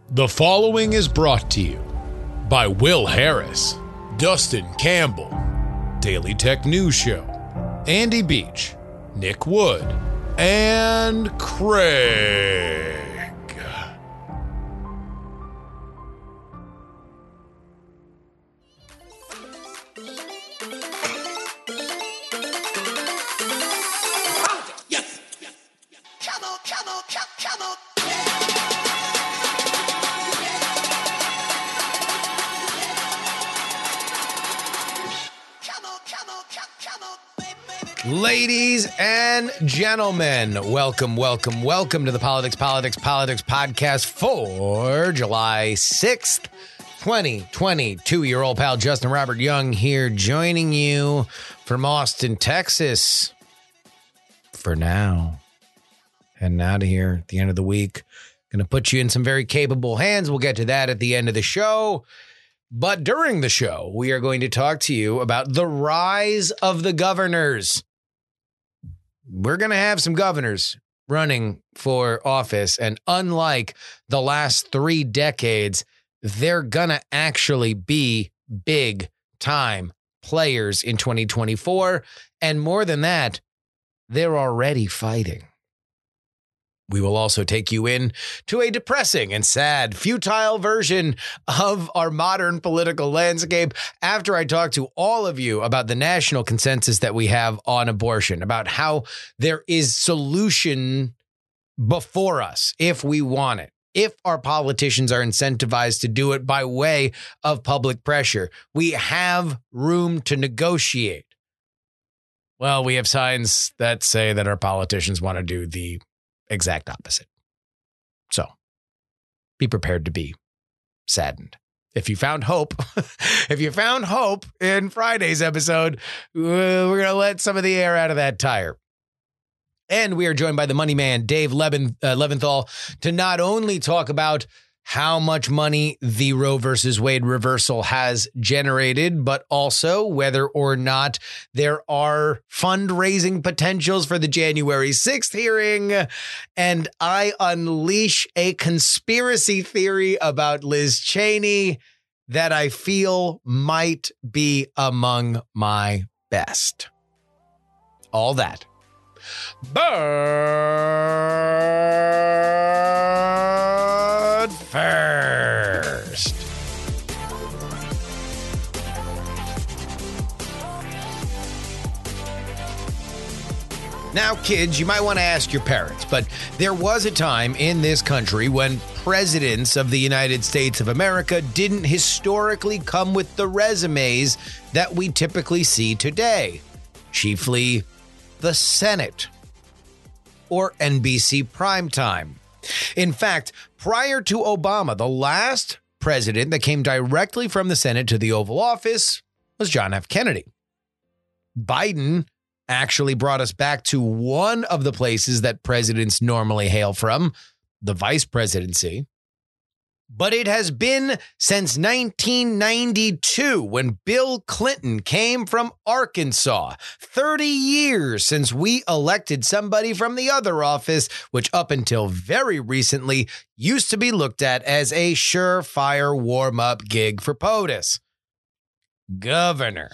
The following is brought to you by Will Harris, Dustin Campbell, Daily Tech News Show, Andy Beach, Nick Wood, and Craig. Ladies and gentlemen, welcome to the Politics Podcast for July 6th, 2022. Your old pal Justin Robert Young here, joining you from Austin, Texas for now. Heading out of here at the end of the week. Going to put you in some very capable hands. We'll get to that at the end of the show. But during the show, we are going to talk to you about the rise of the governors. We're going to have some governors running for office, and unlike the last 3 decades, they're going to actually be big-time players in 2024, and more than that, they're already fighting. We will also take you in to a depressing and sad, futile version of our modern political landscape after I talk to all of you about the national consensus that we have on abortion, about how there is solution before us if we want it. If our politicians are incentivized to do it by way of public pressure, we have room to negotiate. Well, we have signs that say that our politicians want to do the exact opposite. So be prepared to be saddened. If you found hope, in Friday's episode, we're going to let some of the air out of that tire. And we are joined by the money man, Dave Leventhal, to not only talk about how much money the Roe versus Wade reversal has generated, but also whether or not there are fundraising potentials for the January 6th hearing. And I unleash a conspiracy theory about Liz Cheney that I feel might be among my best. All that. But first, now, kids, you might want to ask your parents, but there was a time in this country when presidents of the United States of America didn't historically come with the resumes that we typically see today, chiefly the Senate or NBC primetime. In fact, prior to Obama, the last president that came directly from the Senate to the Oval Office was John F. Kennedy. Biden actually brought us back to one of the places that presidents normally hail from, the vice presidency. But it has been since 1992 when Bill Clinton came from Arkansas. 30 years since we elected somebody from the other office, which up until very recently used to be looked at as a surefire warm-up gig for POTUS. Governor.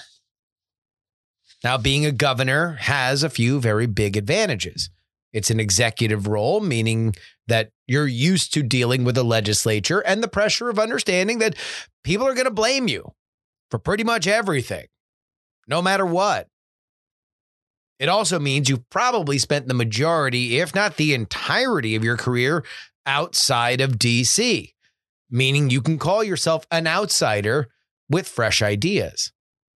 Now, being a governor has a few very big advantages. It's an executive role, meaning that you're used to dealing with the legislature and the pressure of understanding that people are going to blame you for pretty much everything, no matter what. It also means you've probably spent the majority, if not the entirety of your career outside of D.C., meaning you can call yourself an outsider with fresh ideas.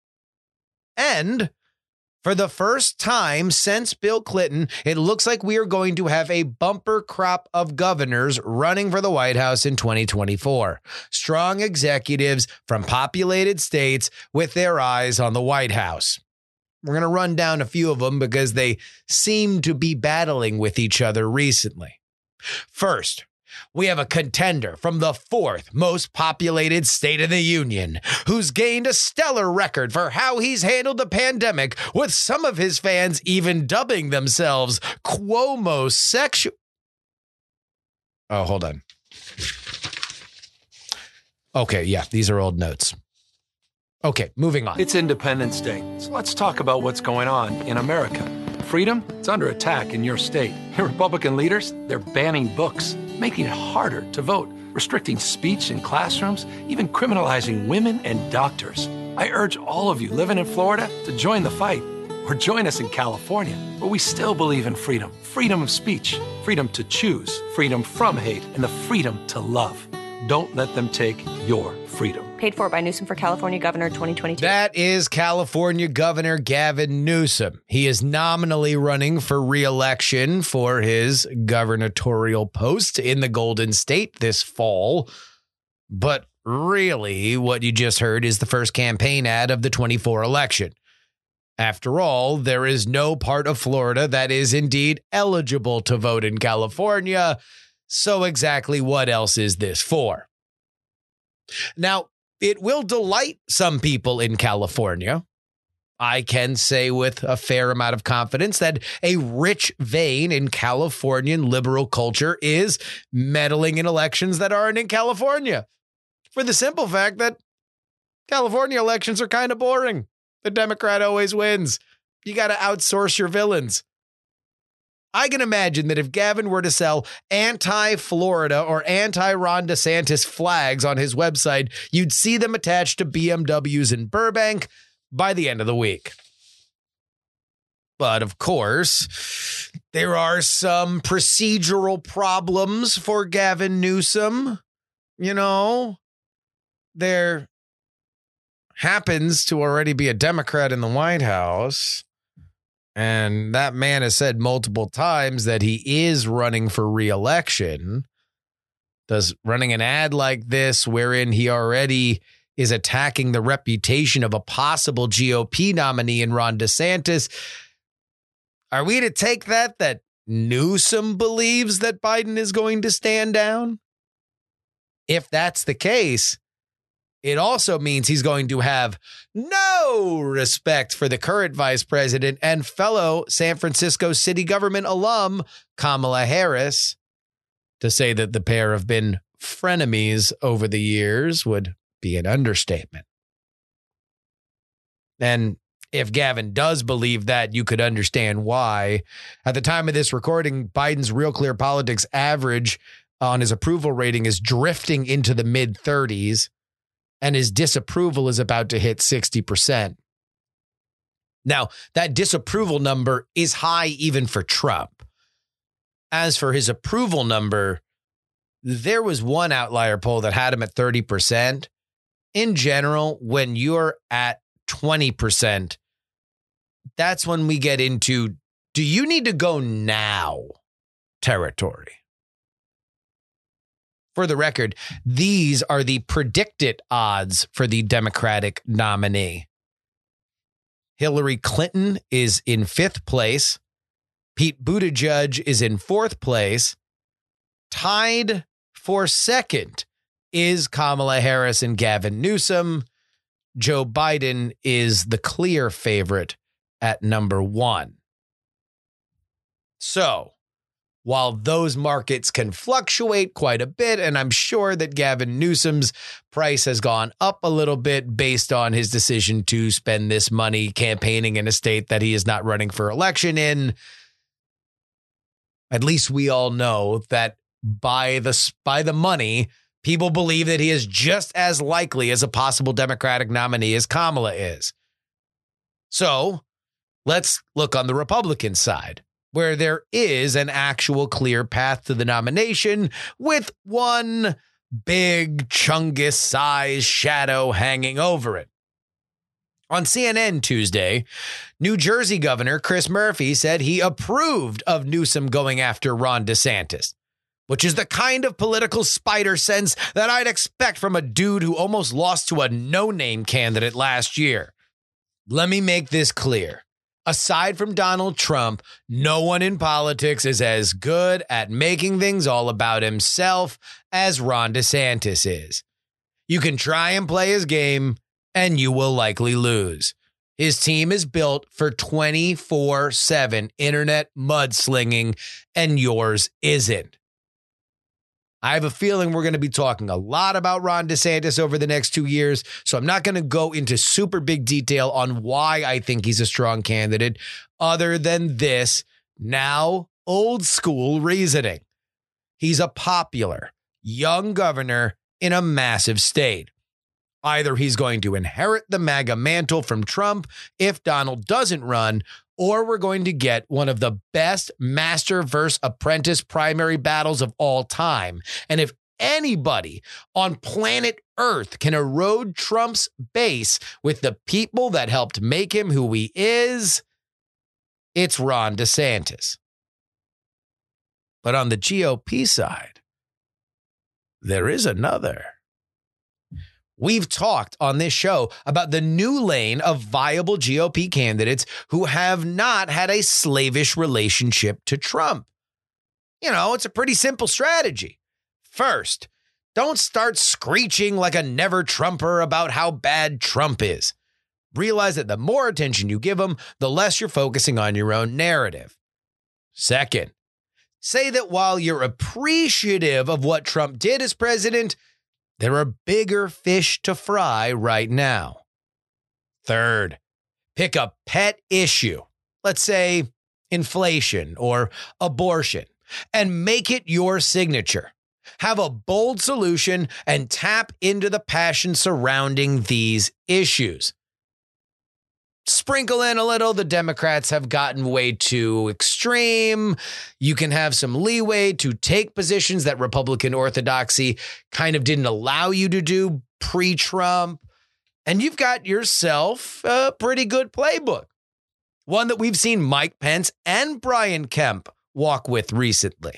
And for the first time since Bill Clinton, it looks like we are going to have a bumper crop of governors running for the White House in 2024. Strong executives from populated states with their eyes on the White House. We're going to run down a few of them because they seem to be battling with each other recently. First, we have a contender from the 4th most populated state in the union, who's gained a stellar record for how he's handled the pandemic, with some of his fans even dubbing themselves Cuomo-sexual. Oh, hold on. Okay, yeah, these are old notes. Okay, moving on. It's Independence Day, so let's talk about what's going on in America. Freedom, it's under attack in your state. Your Republican leaders, they're banning books, making it harder to vote, restricting speech in classrooms, even criminalizing women and doctors. I urge all of you living in Florida to join the fight, or join us in California, where we still believe in freedom. Freedom of speech, freedom to choose, freedom from hate, and the freedom to love. Don't let them take your freedom. Paid for by Newsom for California Governor 2022. That is California Governor Gavin Newsom. He is nominally running for re-election for his gubernatorial post in the Golden State this fall. But really, what you just heard is the first campaign ad of the 24 election. After all, there is no part of Florida that is indeed eligible to vote in California. So exactly what else is this for? Now, it will delight some people in California. I can say with a fair amount of confidence that a rich vein in Californian liberal culture is meddling in elections that aren't in California. For the simple fact that California elections are kind of boring. The Democrat always wins. You got to outsource your villains. I can imagine that if Gavin were to sell anti-Florida or anti-Ron DeSantis flags on his website, you'd see them attached to BMWs in Burbank by the end of the week. But of course, there are some procedural problems for Gavin Newsom. You know, there happens to already be a Democrat in the White House. And that man has said multiple times that he is running for re-election. Does running an ad like this, wherein he already is attacking the reputation of a possible GOP nominee in Ron DeSantis, are we to take that Newsom believes that Biden is going to stand down? If that's the case, it also means he's going to have no respect for the current vice president and fellow San Francisco city government alum, Kamala Harris. To say that the pair have been frenemies over the years would be an understatement. And if Gavin does believe that, you could understand why. At the time of this recording, Biden's Real Clear Politics average on his approval rating is drifting into the mid-30s. And his disapproval is about to hit 60%. Now, that disapproval number is high even for Trump. As for his approval number, there was one outlier poll that had him at 30%. In general, when you're at 20%, that's when we get into, do you need to go now territory? For the record, these are the predicted odds for the Democratic nominee. Hillary Clinton is in 5th place. Pete Buttigieg is in 4th place. Tied for 2nd is Kamala Harris and Gavin Newsom. Joe Biden is the clear favorite at number 1. So, while those markets can fluctuate quite a bit, and I'm sure that Gavin Newsom's price has gone up a little bit based on his decision to spend this money campaigning in a state that he is not running for election in, at least we all know that by the money, people believe that he is just as likely as a possible Democratic nominee as Kamala is. So let's look on the Republican side, where there is an actual clear path to the nomination with one big Chungus-sized shadow hanging over it. On CNN Tuesday, New Jersey Governor Chris Murphy said he approved of Newsom going after Ron DeSantis, which is the kind of political spider sense that I'd expect from a dude who almost lost to a no-name candidate last year. Let me make this clear. Aside from Donald Trump, no one in politics is as good at making things all about himself as Ron DeSantis is. You can try and play his game, and you will likely lose. His team is built for 24/7 internet mudslinging, and yours isn't. I have a feeling we're going to be talking a lot about Ron DeSantis over the next 2 years, so I'm not going to go into super big detail on why I think he's a strong candidate, other than this now old school reasoning. He's a popular, young governor in a massive state. Either he's going to inherit the MAGA mantle from Trump if Donald doesn't run, or we're going to get one of the best master versus apprentice primary battles of all time. And if anybody on planet Earth can erode Trump's base with the people that helped make him who he is, it's Ron DeSantis. But on the GOP side, there is another. We've talked on this show about the new lane of viable GOP candidates who have not had a slavish relationship to Trump. You know, it's a pretty simple strategy. First, don't start screeching like a never-Trumper about how bad Trump is. Realize that the more attention you give him, the less you're focusing on your own narrative. Second, say that while you're appreciative of what Trump did as president, there are bigger fish to fry right now. Third, pick a pet issue, let's say inflation or abortion, and make it your signature. Have a bold solution and tap into the passion surrounding these issues. Sprinkle in a little, the Democrats have gotten way too extreme. You can have some leeway to take positions that Republican orthodoxy kind of didn't allow you to do pre-Trump. And you've got yourself a pretty good playbook. One that we've seen Mike Pence and Brian Kemp walk with recently.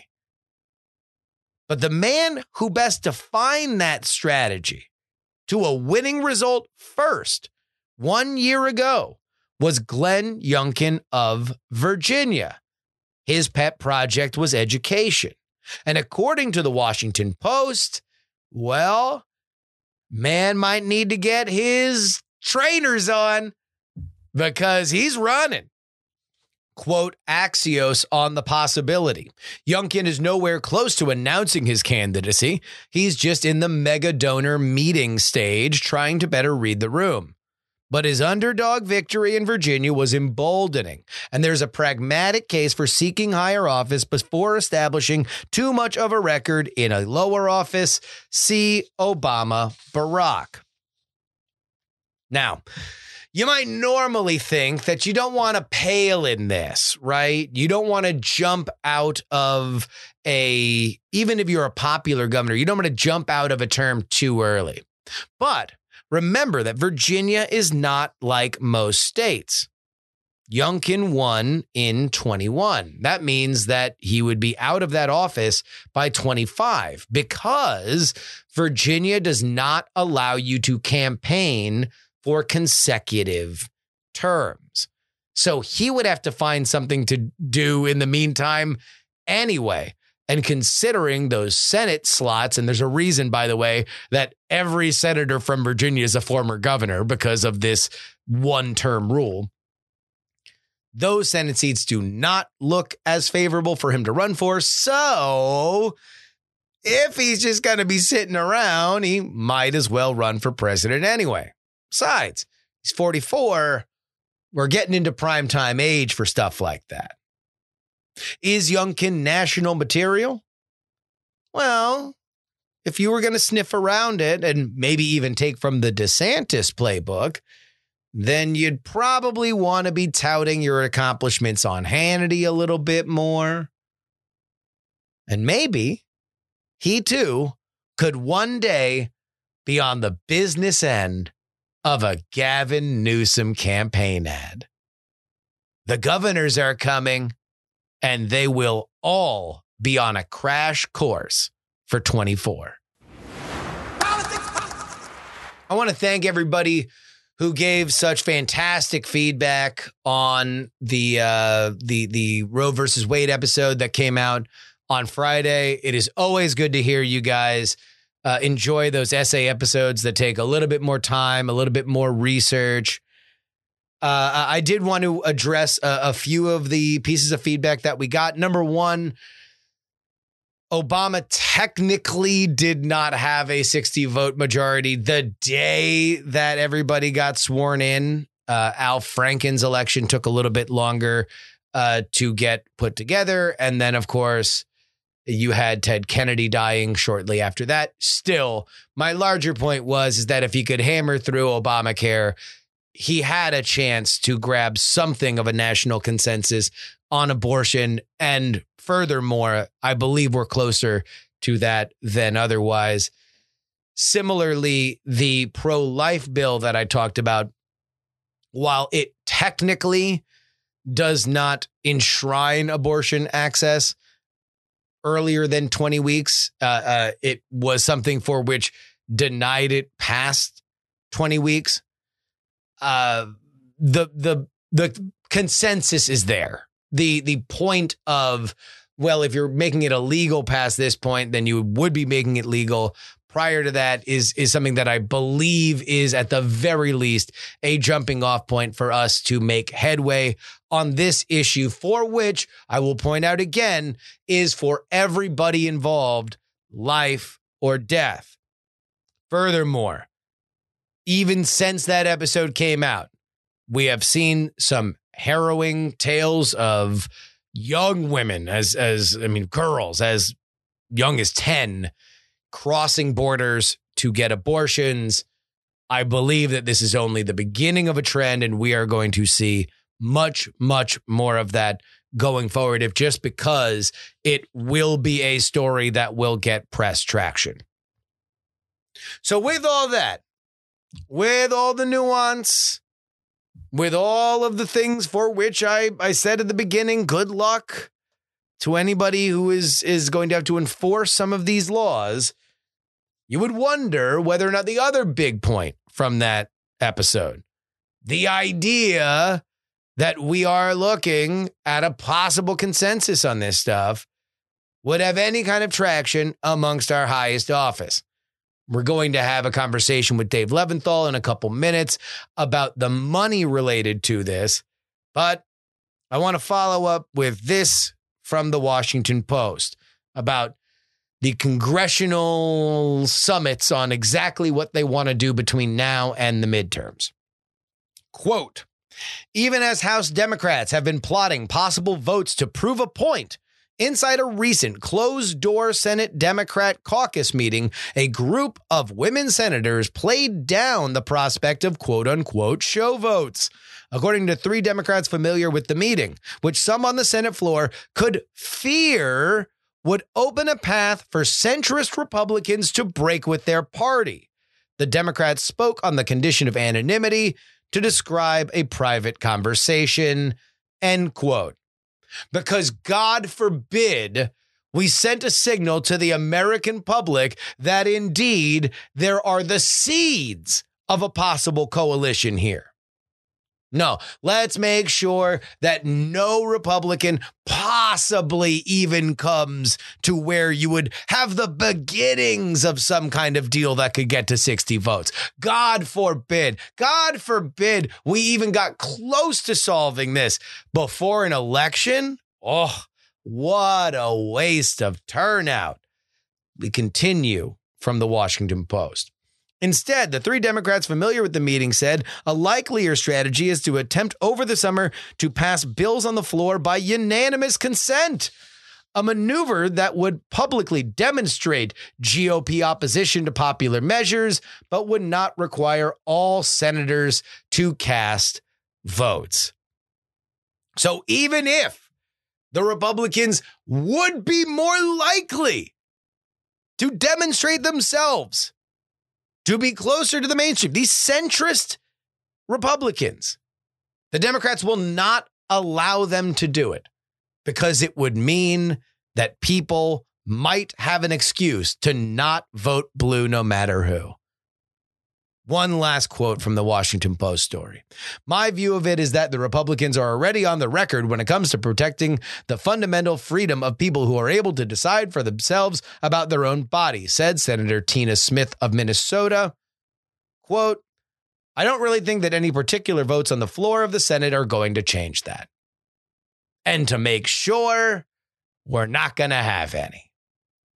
But the man who best defined that strategy to a winning result first 1 year ago was Glenn Youngkin of Virginia. His pet project was education. And according to the Washington Post, well, man might need to get his trainers on because he's running. Quote Axios on the possibility. Youngkin is nowhere close to announcing his candidacy. He's just in the mega donor meeting stage trying to better read the room. But his underdog victory in Virginia was emboldening, and there's a pragmatic case for seeking higher office before establishing too much of a record in a lower office. See Obama, Barack. Now, you might normally think that you don't want to pale in this, right? You don't want to jump out of even if you're a popular governor, you don't want to jump out of a term too early. But remember that Virginia is not like most states. Youngkin won in 21. That means that he would be out of that office by 25 because Virginia does not allow you to campaign for consecutive terms. So he would have to find something to do in the meantime anyway. And considering those Senate slots, and there's a reason, by the way, that every senator from Virginia is a former governor because of this one-term rule, those Senate seats do not look as favorable for him to run for. So if he's just going to be sitting around, he might as well run for president anyway. Besides, he's 44. We're getting into primetime age for stuff like that. Is Youngkin national material? Well, if you were going to sniff around it and maybe even take from the DeSantis playbook, then you'd probably want to be touting your accomplishments on Hannity a little bit more. And maybe he too could one day be on the business end of a Gavin Newsom campaign ad. The governors are coming, and they will all be on a crash course for 24. I want to thank everybody who gave such fantastic feedback on the Roe versus Wade episode that came out on Friday. It is always good to hear you guys enjoy those essay episodes that take a little bit more time, a little bit more research. I did want to address a few of the pieces of feedback that we got. Number one, Obama technically did not have a 60 vote majority the day that everybody got sworn in. Al Franken's election took a little bit longer to get put together. And then, of course, you had Ted Kennedy dying shortly after that. Still, my larger point is that if he could hammer through Obamacare, he had a chance to grab something of a national consensus on abortion. And furthermore, I believe we're closer to that than otherwise. Similarly, the pro-life bill that I talked about, while it technically does not enshrine abortion access earlier than 20 weeks, it was something for which denied it past 20 weeks. The consensus is there. The point of, well, if you're making it illegal past this point, then you would be making it legal prior to that is something that I believe is at the very least a jumping off point for us to make headway on this issue, for which I will point out again is for everybody involved, life or death. Furthermore, even since that episode came out, we have seen some harrowing tales of young women, girls as young as 10, crossing borders to get abortions. I believe that this is only the beginning of a trend, and we are going to see much, much more of that going forward, if just because it will be a story that will get press traction. So with all that, with all the nuance, with all of the things for which I said at the beginning, good luck to anybody who is going to have to enforce some of these laws, you would wonder whether or not the other big point from that episode, the idea that we are looking at a possible consensus on this stuff, would have any kind of traction amongst our highest office. We're going to have a conversation with Dave Leventhal in a couple minutes about the money related to this, but I want to follow up with this from the Washington Post about the congressional summits on exactly what they want to do between now and the midterms. Quote, even as House Democrats have been plotting possible votes to prove a point, inside a recent closed-door Senate Democrat caucus meeting, a group of women senators played down the prospect of quote-unquote show votes. According to 3 Democrats familiar with the meeting, which some on the Senate floor could fear would open a path for centrist Republicans to break with their party. The Democrats spoke on the condition of anonymity to describe a private conversation, end quote. Because God forbid we sent a signal to the American public that indeed there are the seeds of a possible coalition here. No, let's make sure that no Republican possibly even comes to where you would have the beginnings of some kind of deal that could get to 60 votes. God forbid we even got close to solving this before an election. Oh, what a waste of turnout. We continue from the Washington Post. Instead, the 3 Democrats familiar with the meeting said a likelier strategy is to attempt over the summer to pass bills on the floor by unanimous consent, a maneuver that would publicly demonstrate GOP opposition to popular measures, but would not require all senators to cast votes. So even if the Republicans would be more likely to demonstrate themselves to be closer to the mainstream, these centrist Republicans, the Democrats will not allow them to do it because it would mean that people might have an excuse to not vote blue no matter who. One last quote from the Washington Post story. My view of it is that the Republicans are already on the record when it comes to protecting the fundamental freedom of people who are able to decide for themselves about their own body, said Senator Tina Smith of Minnesota. Quote, I don't really think that any particular votes on the floor of the Senate are going to change that. And to make sure, we're not going to have any.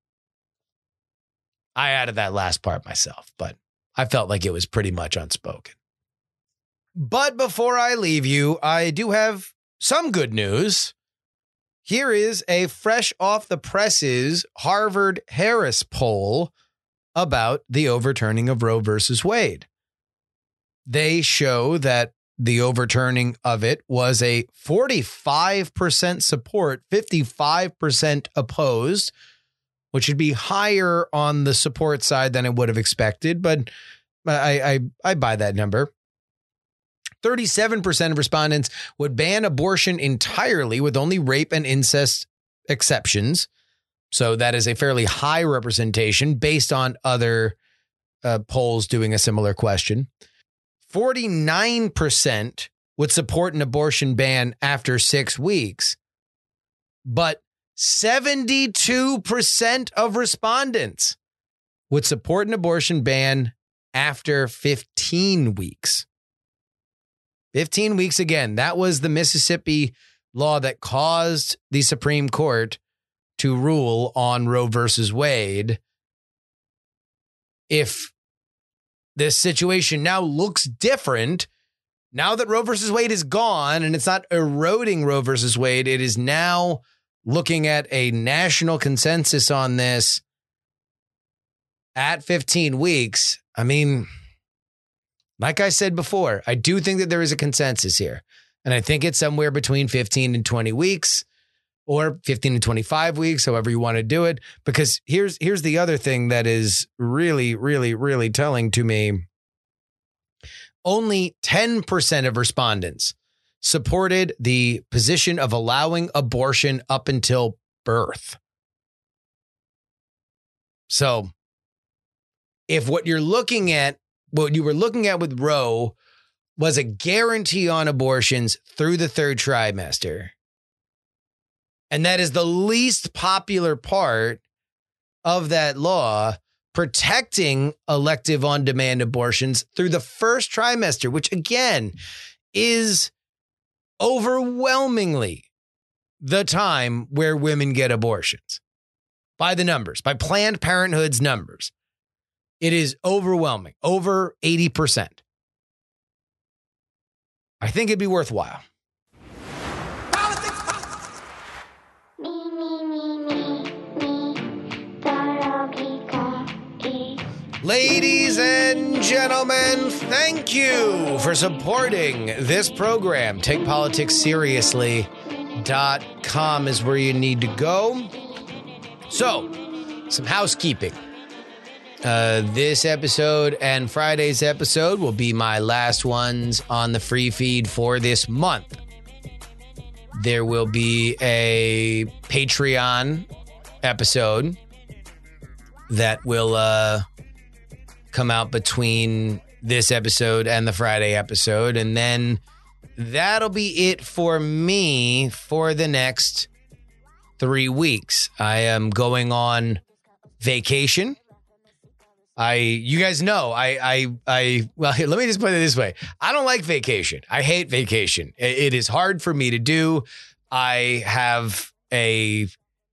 I added that last part myself, but I felt like it was pretty much unspoken. But before I leave you, I do have some good news. Here is a fresh off the presses Harvard-Harris poll about the overturning of Roe versus Wade. They show that the overturning of it was a 45% support, 55% opposed, which would be higher on the support side than I would have expected, but I buy that number. 37% of respondents would ban abortion entirely with only rape and incest exceptions. So that is a fairly high representation based on other polls doing a similar question. 49% would support an abortion ban after 6 weeks, but 72% of respondents would support an abortion ban after 15 weeks. 15 weeks again. That was the Mississippi law that caused the Supreme Court to rule on Roe versus Wade. If this situation now looks different, now that Roe versus Wade is gone and it's not eroding Roe versus Wade, it is now looking at a national consensus on this at 15 weeks. I mean, like I said before, I do think that there is a consensus here. And I think it's somewhere between 15 and 20 weeks or 15 and 25 weeks, however you want to do it. Because here's the other thing that is really, really, really telling to me. Only 10% of respondents supported the position of allowing abortion up until birth. So if what you were looking at with Roe was a guarantee on abortions through the third trimester, and that is the least popular part of that law, protecting elective on-demand abortions through the first trimester, which again is overwhelmingly the time where women get abortions. By the numbers, by Planned Parenthood's numbers, it is overwhelming, over 80%. I think it'd be worthwhile. Ladies and gentlemen, thank you for supporting this program. TakePoliticsSeriously.com is where you need to go. So, some housekeeping. This episode and Friday's episode will be my last ones on the free feed for this month. There will be a Patreon episode that will come out between this episode and the Friday episode. And then that'll be it for me for the next 3 weeks. I am going on vacation. You guys know, well, let me just put it this way. I don't like vacation. I hate vacation. It is hard for me to do. I have a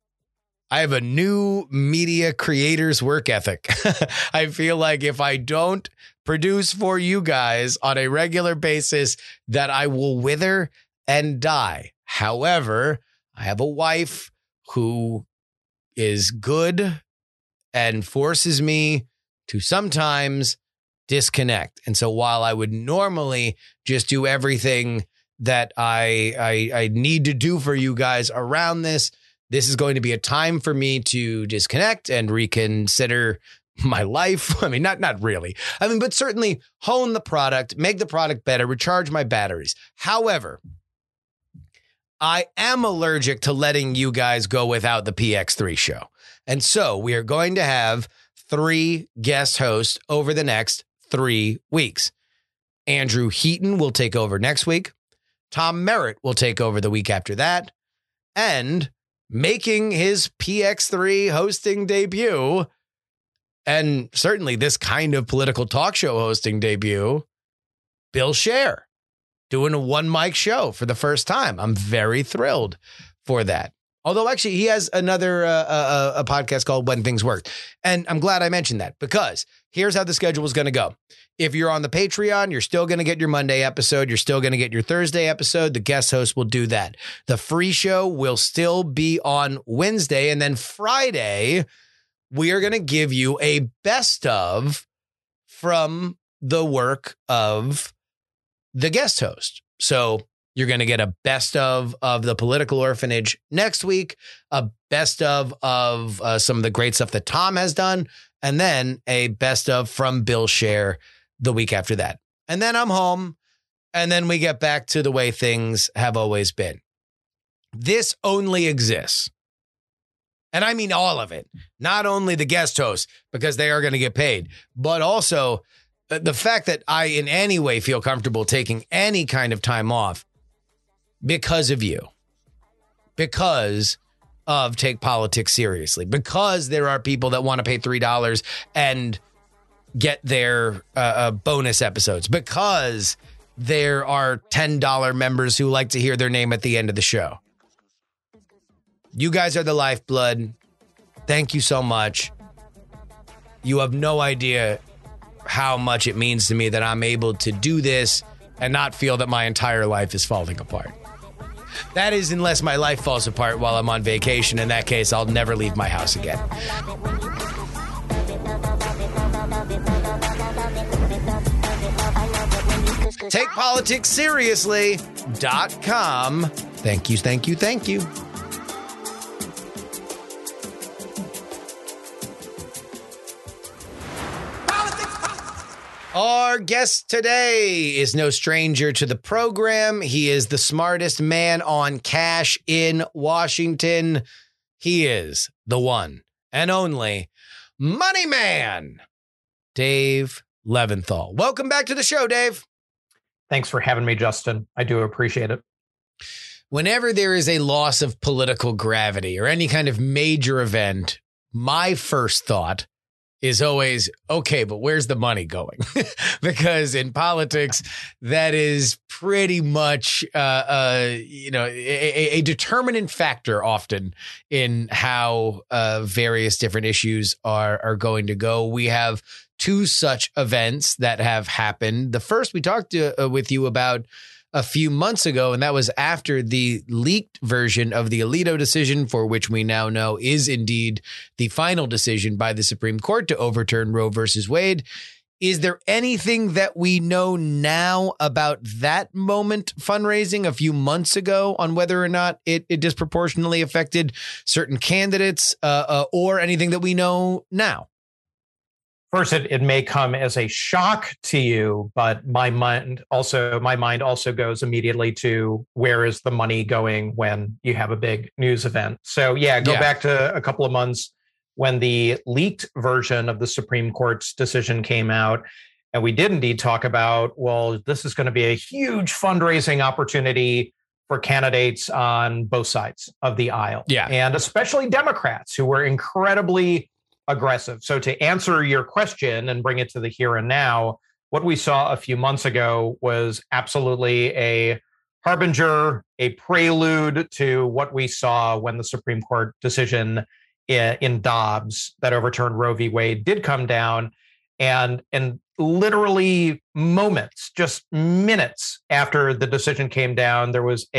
new media creator's work ethic. I feel like if I don't produce for you guys on a regular basis, that I will wither and die. However, I have a wife who is good and forces me to sometimes disconnect. And so while I would normally just do everything that I need to do for you guys around this is going to be a time for me to disconnect and reconsider my life. I mean, not really. I mean, but certainly hone the product, make the product better, recharge my batteries. However, I am allergic to letting you guys go without the PX3 show. And so we are going to have 3 guest hosts over the next 3 weeks. Andrew Heaton will take over next week. Tom Merritt will take over the week after that. And making his PX3 hosting debut, and certainly this kind of political talk show hosting debut, Bill Scher, doing a one mic show for the first time. I'm very thrilled for that. Although actually he has another a podcast called When Things Work. And I'm glad I mentioned that because here's how the schedule is going to go. If you're on the Patreon, you're still going to get your Monday episode. You're still going to get your Thursday episode. The guest host will do that. The free show will still be on Wednesday. And then Friday, we are going to give you a best of from the work of the guest host. So you're going to get a best of the Political Orphanage next week, a best of some of the great stuff that Tom has done, and then a best of from Bill Scher the week after that. And then I'm home, and then we get back to the way things have always been. This only exists, and I mean all of it, not only the guest hosts, because they are going to get paid, but also the fact that I in any way feel comfortable taking any kind of time off because of you, because of Take Politics Seriously, because there are people that want to pay $3 and get their bonus episodes, because there are $10 members who like to hear their name at the end of the show. You guys are the lifeblood. Thank you so much. You have no idea how much it means to me that I'm able to do this and not feel that my entire life is falling apart. That is, unless my life falls apart while I'm on vacation. In that case, I'll never leave my house again. TakePoliticsSeriously.com. Thank you, thank you, thank you. Our guest today is no stranger to the program. He is the smartest man on cash in Washington. He is the one and only Money Man, Dave Leventhal. Welcome back to the show, Dave. Thanks for having me, Justin. I do appreciate it. Whenever there is a loss of political gravity or any kind of major event, my first thought is always, okay, but where's the money going? Because in politics, that is pretty much, a determinant factor often in how various different issues are going to go. We have two such events that have happened. The first we talked with you about a few months ago, and that was after the leaked version of the Alito decision, for which we now know is indeed the final decision by the Supreme Court to overturn Roe versus Wade. Is there anything that we know now about that moment fundraising a few months ago on whether or not it disproportionately affected certain candidates or anything that we know now? First, it may come as a shock to you, but my mind also goes immediately to where is the money going when you have a big news event. So go back to a couple of months when the leaked version of the Supreme Court's decision came out. And we did indeed talk about, well, this is going to be a huge fundraising opportunity for candidates on both sides of the aisle. Yeah. And especially Democrats who were incredibly aggressive. So to answer your question and bring it to the here and now, what we saw a few months ago was absolutely a harbinger, a prelude to what we saw when the Supreme Court decision in Dobbs that overturned Roe v. Wade did come down. And literally moments, just minutes after the decision came down, there was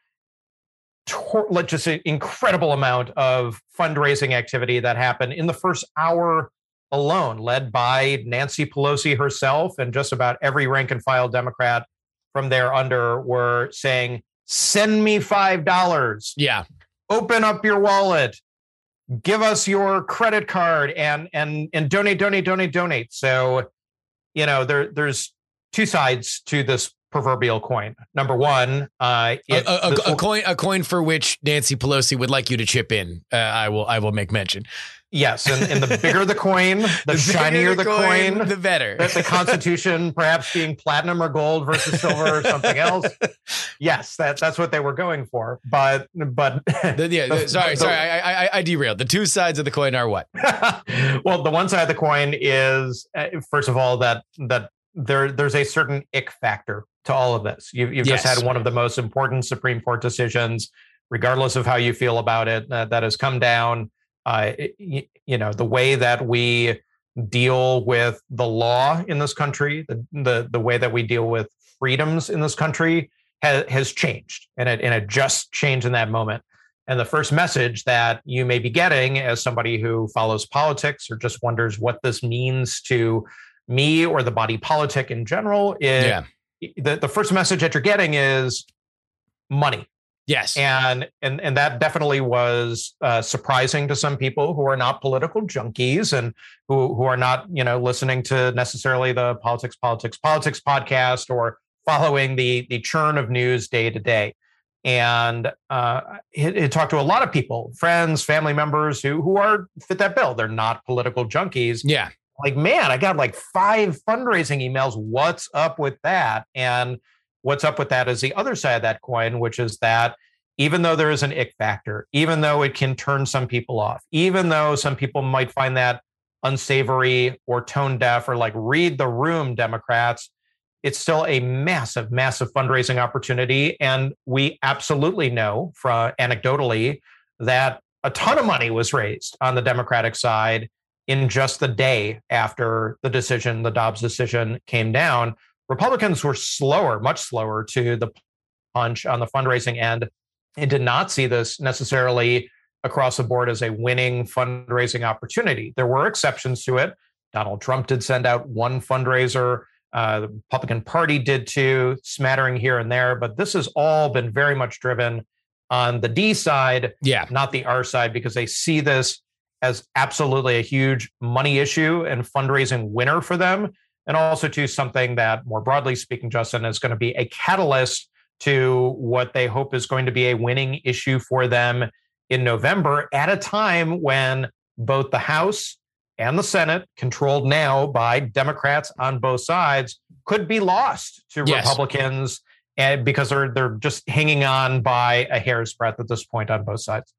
just an incredible amount of fundraising activity that happened in the first hour alone, led by Nancy Pelosi herself, and just about every rank and file Democrat from there under were saying, send me $5. Yeah. Open up your wallet. Give us your credit card and donate. So, there's two sides to this proverbial coin. Number one, a coin for which Nancy Pelosi would like you to chip in. I will make mention. Yes, and the bigger the coin, the shinier the coin, the better. The Constitution perhaps being platinum or gold versus silver or something else. Yes, that's what they were going for. But I derailed. The two sides of the coin are what? Well, the one side of the coin is first of all that there's a certain ick factor to all of this. You've just had one of the most important Supreme Court decisions regardless of how you feel about it, that has come down. The way that we deal with the law in this country, the way that we deal with freedoms in this country has changed, and it just changed in that moment. And the first message that you may be getting as somebody who follows politics or just wonders what this means to me or the body politic in general is the first message that you're getting is money. Yes. And that definitely was surprising to some people who are not political junkies and who are not, listening to necessarily the politics podcast or following the churn of news day to day. And he talked to a lot of people, friends, family members who are fit that bill. They're not political junkies. Yeah. Like, man, I got like 5 fundraising emails. What's up with that? And what's up with that is the other side of that coin, which is that even though there is an ick factor, even though it can turn some people off, even though some people might find that unsavory or tone deaf or like read the room Democrats, it's still a massive, massive fundraising opportunity. And we absolutely know anecdotally that a ton of money was raised on the Democratic side in just the day after the Dobbs decision came down. Republicans were much slower to the punch on the fundraising end and did not see this necessarily across the board as a winning fundraising opportunity. There were exceptions to it. Donald Trump did send out one fundraiser. The Republican Party did too, smattering here and there. But this has all been very much driven on the D side, not the R side, because they see this as absolutely a huge money issue and fundraising winner for them. And also to something that, more broadly speaking, Justin, is going to be a catalyst to what they hope is going to be a winning issue for them in November, at a time when both the House and the Senate, controlled now by Democrats on both sides, could be lost to Republicans, and because they're just hanging on by a hair's breadth at this point on both sides.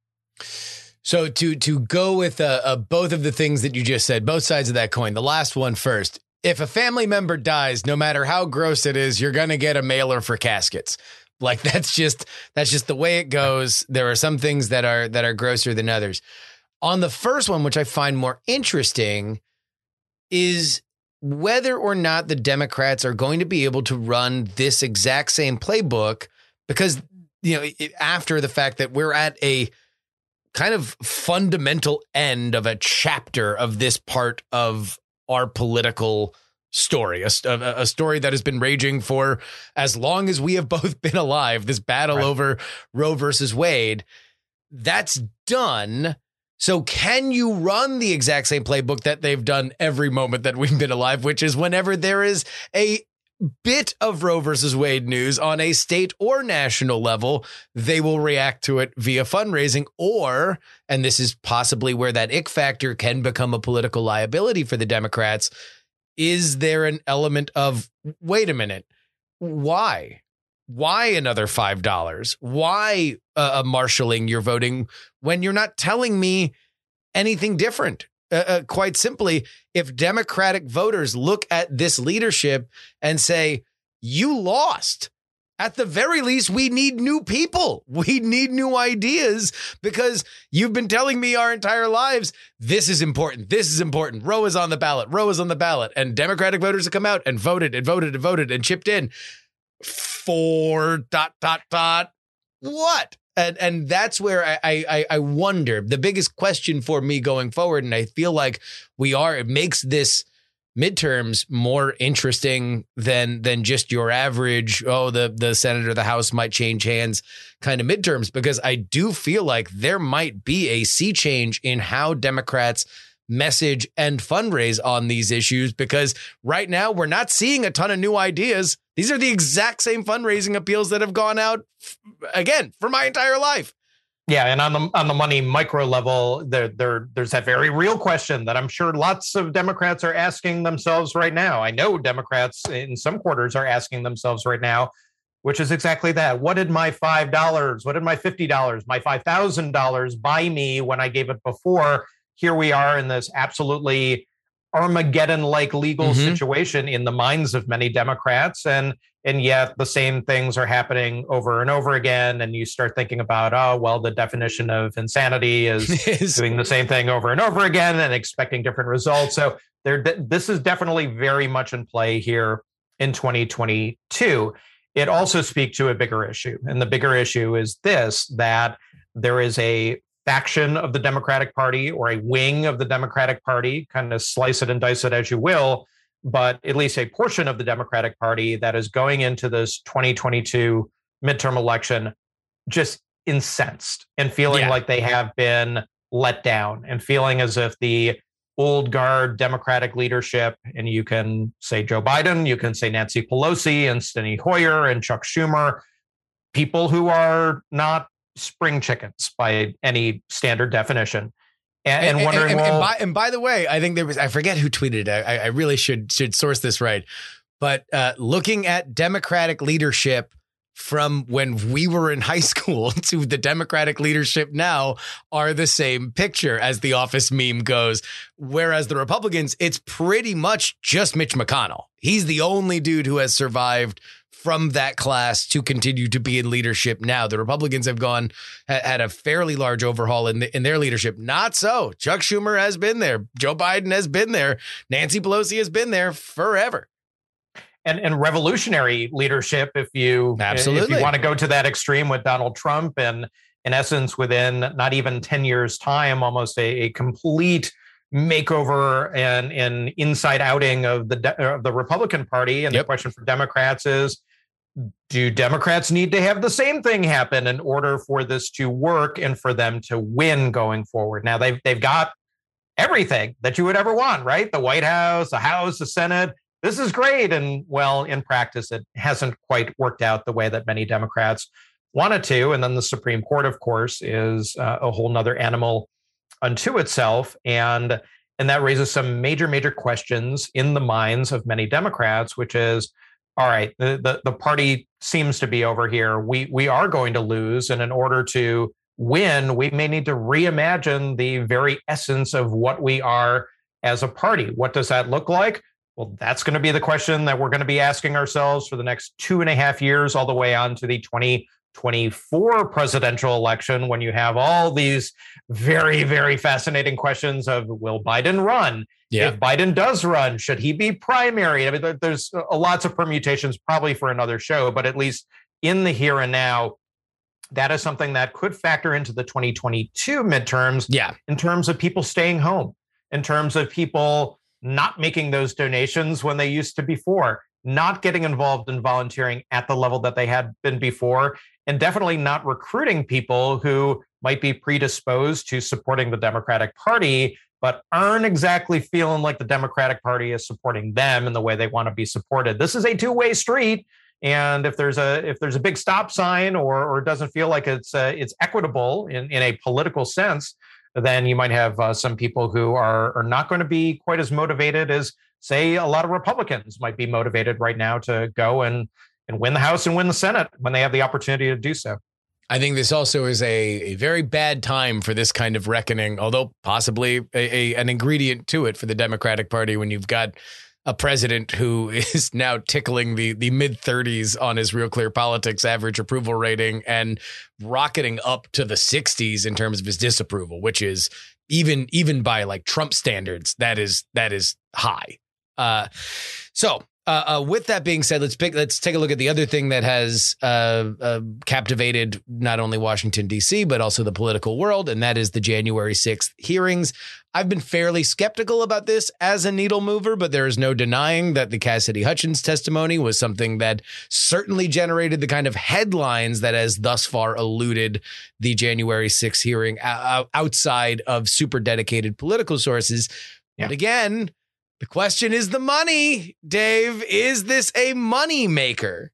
So to go with both of the things that you just said, both sides of that coin, the last one first. If a family member dies, no matter how gross it is, you're going to get a mailer for caskets. Like that's just the way it goes. There are some things that are grosser than others. On the first one, which I find more interesting, is whether or not the Democrats are going to be able to run this exact same playbook, because, after the fact that we're at a kind of fundamental end of a chapter of this part of our political story, a story that has been raging for as long as we have both been alive, this battle over Roe versus Wade, that's done. So can you run the exact same playbook that they've done every moment that we've been alive, which is whenever there is a bit of Roe versus Wade news on a state or national level, they will react to it via fundraising, or, and this is possibly where that ick factor can become a political liability for the Democrats, is there an element of, wait a minute, why? Why another $5? Why marshaling your voting when you're not telling me anything different? Quite simply, if Democratic voters look at this leadership and say, you lost, at the very least, we need new people. We need new ideas because you've been telling me our entire lives, this is important. This is important. Roe is on the ballot. Roe is on the ballot. And Democratic voters have come out and voted and voted and voted and chipped in for ... What? And that's where I wonder. The biggest question for me going forward, and I feel like it makes this midterms more interesting than just your average, the Senate or the House might change hands kind of midterms, because I do feel like there might be a sea change in how Democrats message and fundraise on these issues, because right now we're not seeing a ton of new ideas. These are the exact same fundraising appeals that have gone out again for my entire life. Yeah, and on the money micro level, there's that very real question that I'm sure lots of Democrats are asking themselves right now. I know Democrats in some quarters are asking themselves right now, which is exactly that. What did my $5, what did my $50, my $5,000 buy me when I gave it before? Here we are in this absolutely Armageddon-like legal situation in the minds of many Democrats. And yet the same things are happening over and over again. And you start thinking about, oh, well, the definition of insanity is doing the same thing over and over again and expecting different results. So this is definitely very much in play here in 2022. It also speaks to a bigger issue. And the bigger issue is this, that there is a faction of the Democratic Party or a wing of the Democratic Party, kind of slice it and dice it as you will, but at least a portion of the Democratic Party that is going into this 2022 midterm election just incensed and feeling like they have been let down and feeling as if the old guard Democratic leadership, and you can say Joe Biden, you can say Nancy Pelosi and Steny Hoyer and Chuck Schumer, people who are not spring chickens by any standard definition. And wondering, by the way, I think I forget who tweeted it. I really should source this right. But looking at Democratic leadership from when we were in high school to the Democratic leadership now are the same picture, as the Office meme goes. Whereas the Republicans, it's pretty much just Mitch McConnell. He's the only dude who has survived from that class to continue to be in leadership now. The Republicans have had a fairly large overhaul in their leadership. Not so. Chuck Schumer has been there. Joe Biden has been there. Nancy Pelosi has been there forever. And revolutionary leadership, if you want to go to that extreme with Donald Trump, and in essence, within not even 10 years' time, almost a complete makeover and inside outing of the Republican Party. And the question for Democrats is, do Democrats need to have the same thing happen in order for this to work and for them to win going forward? Now, they've got everything that you would ever want, right? The White House, the Senate. This is great. And well, in practice, it hasn't quite worked out the way that many Democrats wanted to. And then the Supreme Court, of course, is a whole nother animal unto itself. And that raises some major questions in the minds of many Democrats, which is, all right, the party seems to be over here. We are going to lose. And in order to win, we may need to reimagine the very essence of what we are as a party. What does that look like? Well, that's going to be the question that we're going to be asking ourselves for the next 2.5 years, all the way on to the 2024 presidential election, when you have all these very, very fascinating questions of, will Biden run? If Biden does run, should he be primary? I mean, there's lots of permutations probably for another show, but at least in the here and now, that is something that could factor into the 2022 midterms in terms of people staying home, in terms of people not making those donations when they used to before, not getting involved in volunteering at the level that they had been before, and definitely not recruiting people who might be predisposed to supporting the Democratic Party, but aren't exactly feeling like the Democratic Party is supporting them in the way they want to be supported. This is a two-way street. And if there's a big stop sign or it doesn't feel like it's equitable in a political sense, then you might have some people who are not going to be quite as motivated as, say, a lot of Republicans might be motivated right now to go and win the House and win the Senate when they have the opportunity to do so. I think this also is a very bad time for this kind of reckoning, although possibly an ingredient to it for the Democratic Party, when you've got a president who is now tickling the mid-30s on his Real Clear Politics average approval rating and rocketing up to the 60s in terms of his disapproval, which is even by like Trump standards, that is high. So with that being said, let's take a look at the other thing that has captivated not only Washington, D.C., but also the political world, and that is the January 6th hearings. I've been fairly skeptical about this as a needle mover, but there is no denying that the Cassidy Hutchins testimony was something that certainly generated the kind of headlines that has thus far eluded the January 6th hearing outside of super dedicated political sources. Yeah. But again, the question is the money. Dave, is this a money maker?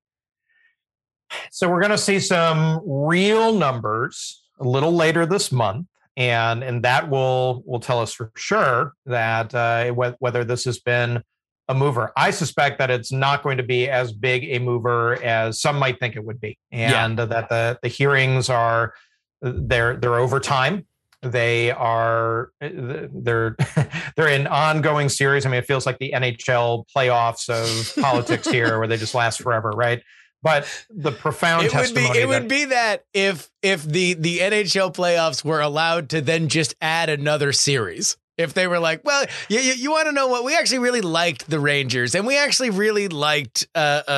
So we're going to see some real numbers a little later this month. And that will tell us for sure that whether this has been a mover. I suspect that it's not going to be as big a mover as some might think it would be, and that the hearings are they're over time. They're in ongoing series. I mean, it feels like the NHL playoffs of politics here, where they just last forever, right? But the profound testimony. It would be that if the NHL playoffs were allowed to then just add another series. If they were like, well, you want to know what? We actually really liked the Rangers, and we actually really liked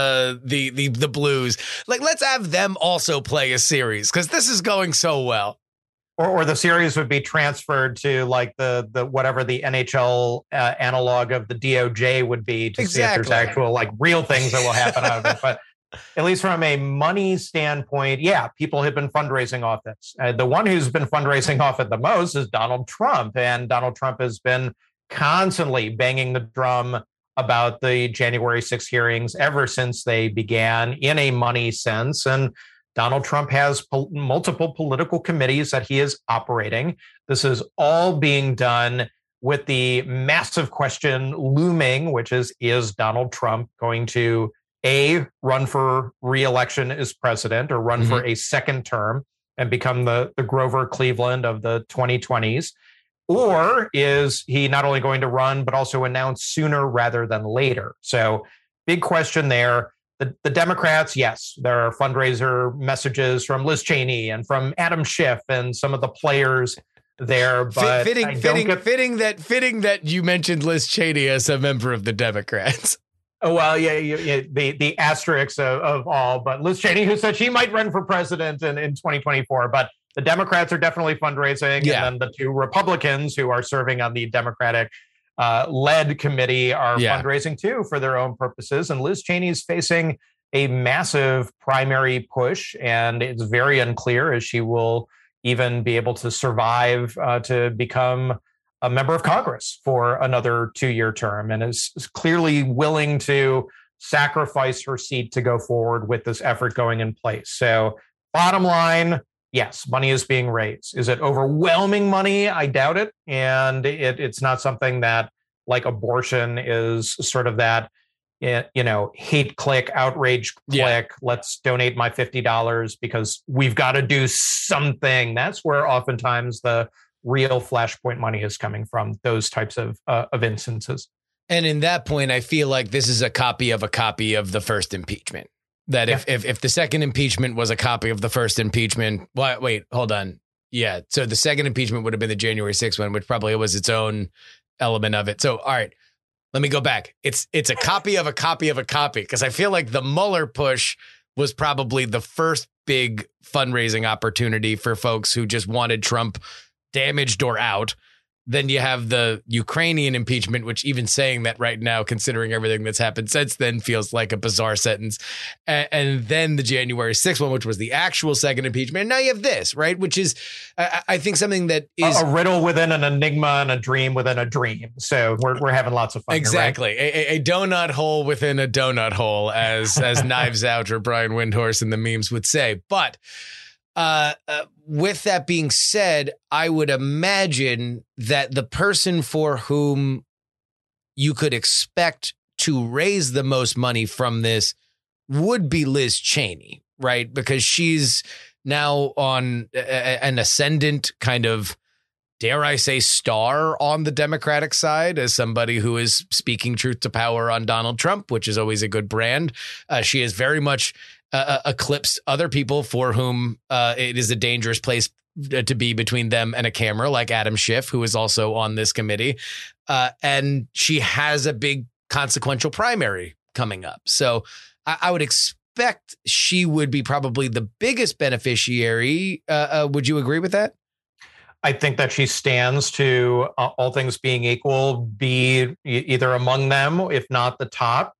the Blues. Like, let's have them also play a series because this is going so well. Or the series would be transferred to like the whatever the NHL analog of the DOJ would be to see if there's actual like real things that will happen out of it. But at least from a money standpoint, yeah, people have been fundraising off this. The one who's been fundraising off it the most is Donald Trump. And Donald Trump has been constantly banging the drum about the January 6 hearings ever since they began in a money sense. And Donald Trump has multiple political committees that he is operating. This is all being done with the massive question looming, which is Donald Trump going to A, run for re-election as president or run for a second term and become the Grover Cleveland of the 2020s? Or is he not only going to run, but also announce sooner rather than later? So big question there. The Democrats, yes, there are fundraiser messages from Liz Cheney and from Adam Schiff and some of the players there. But fitting that you mentioned Liz Cheney as a member of the Democrats. Oh, well, yeah, the asterisks of all, but Liz Cheney, who said she might run for president in 2024, but the Democrats are definitely fundraising. Yeah. And then the two Republicans who are serving on the Democratic led committee are fundraising too for their own purposes. And Liz Cheney is facing a massive primary push, and it's very unclear as she will even be able to survive to become a member of Congress for another 2-year term, and is clearly willing to sacrifice her seat to go forward with this effort going in place. So bottom line, yes, money is being raised. Is it overwhelming money? I doubt it. And it's not something that, like abortion, is sort of that, hate click, outrage click. Let's donate my $50 because we've got to do something. That's where oftentimes the real flashpoint money is coming from, those types of instances. And in that point, I feel like this is a copy of the first impeachment. That if the second impeachment was a copy of the first impeachment, wait, hold on. Yeah. So the second impeachment would have been the January 6th one, which probably was its own element of it. So, all right, let me go back. It's a copy of a copy of a copy, because I feel like the Mueller push was probably the first big fundraising opportunity for folks who just wanted Trump damaged or out. Then you have the Ukrainian impeachment, which even saying that right now, considering everything that's happened since then, feels like a bizarre sentence. And then the January 6th one, which was the actual second impeachment. And now you have this, right? Which is, I think, something that is a riddle within an enigma and a dream within a dream. So we're having lots of fun. Exactly. Here, right? A donut hole within a donut hole, as Knives Out or Brian Windhorst in the memes would say. But with that being said, I would imagine that the person for whom you could expect to raise the most money from this would be Liz Cheney, right? Because she's now on an ascendant kind of, dare I say, star on the Democratic side as somebody who is speaking truth to power on Donald Trump, which is always a good brand. She is very much eclipsed other people for whom it is a dangerous place to be between them and a camera, like Adam Schiff, who is also on this committee. And she has a big consequential primary coming up. So I would expect she would be probably the biggest beneficiary. Would you agree with that? I think that she stands to, all things being equal, be either among them, if not the top.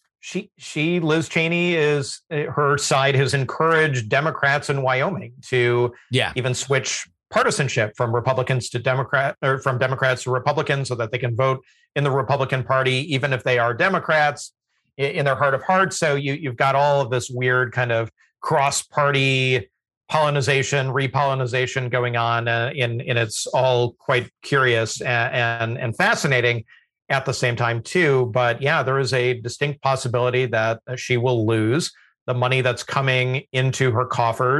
Liz Cheney her side has encouraged Democrats in Wyoming to even switch partisanship from Republicans to Democrat, or from Democrats to Republicans, so that they can vote in the Republican Party, even if they are Democrats in their heart of hearts. So you've got all of this weird kind of cross-party pollinization, repollinization going on, and it's all quite curious and fascinating at the same time too. But yeah, there is a distinct possibility that she will lose the money that's coming into her coffers.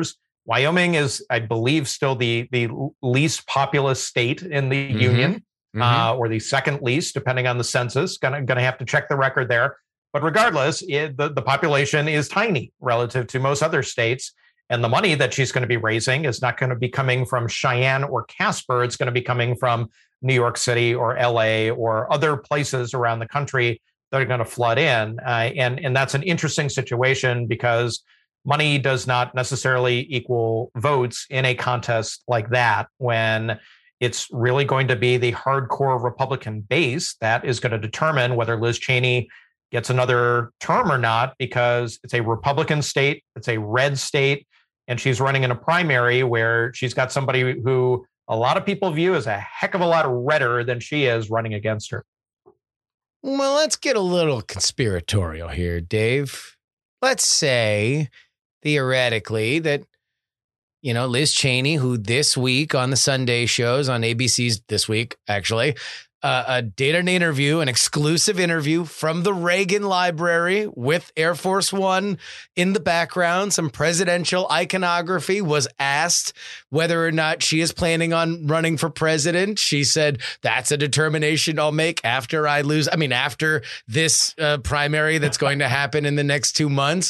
Wyoming is, I believe, still the least populous state in the union, or the second least, depending on the census. Gonna have to check the record there. But regardless, the population is tiny relative to most other states. And the money that she's going to be raising is not going to be coming from Cheyenne or Casper. It's going to be coming from New York City or LA or other places around the country that are going to flood in. And that's an interesting situation because money does not necessarily equal votes in a contest like that, when it's really going to be the hardcore Republican base that is going to determine whether Liz Cheney gets another term or not, because it's a Republican state, it's a red state, and she's running in a primary where she's got somebody who a lot of people view as a heck of a lot redder than she is running against her. Well, let's get a little conspiratorial here, Dave. Let's say, theoretically, that, Liz Cheney, who this week on the Sunday shows on ABC's This Week, actually, did an exclusive interview from the Reagan Library with Air Force One in the background. Some presidential iconography. Was asked whether or not she is planning on running for president. She said, that's a determination I'll make after I lose. After this primary that's going to happen in the next 2 months.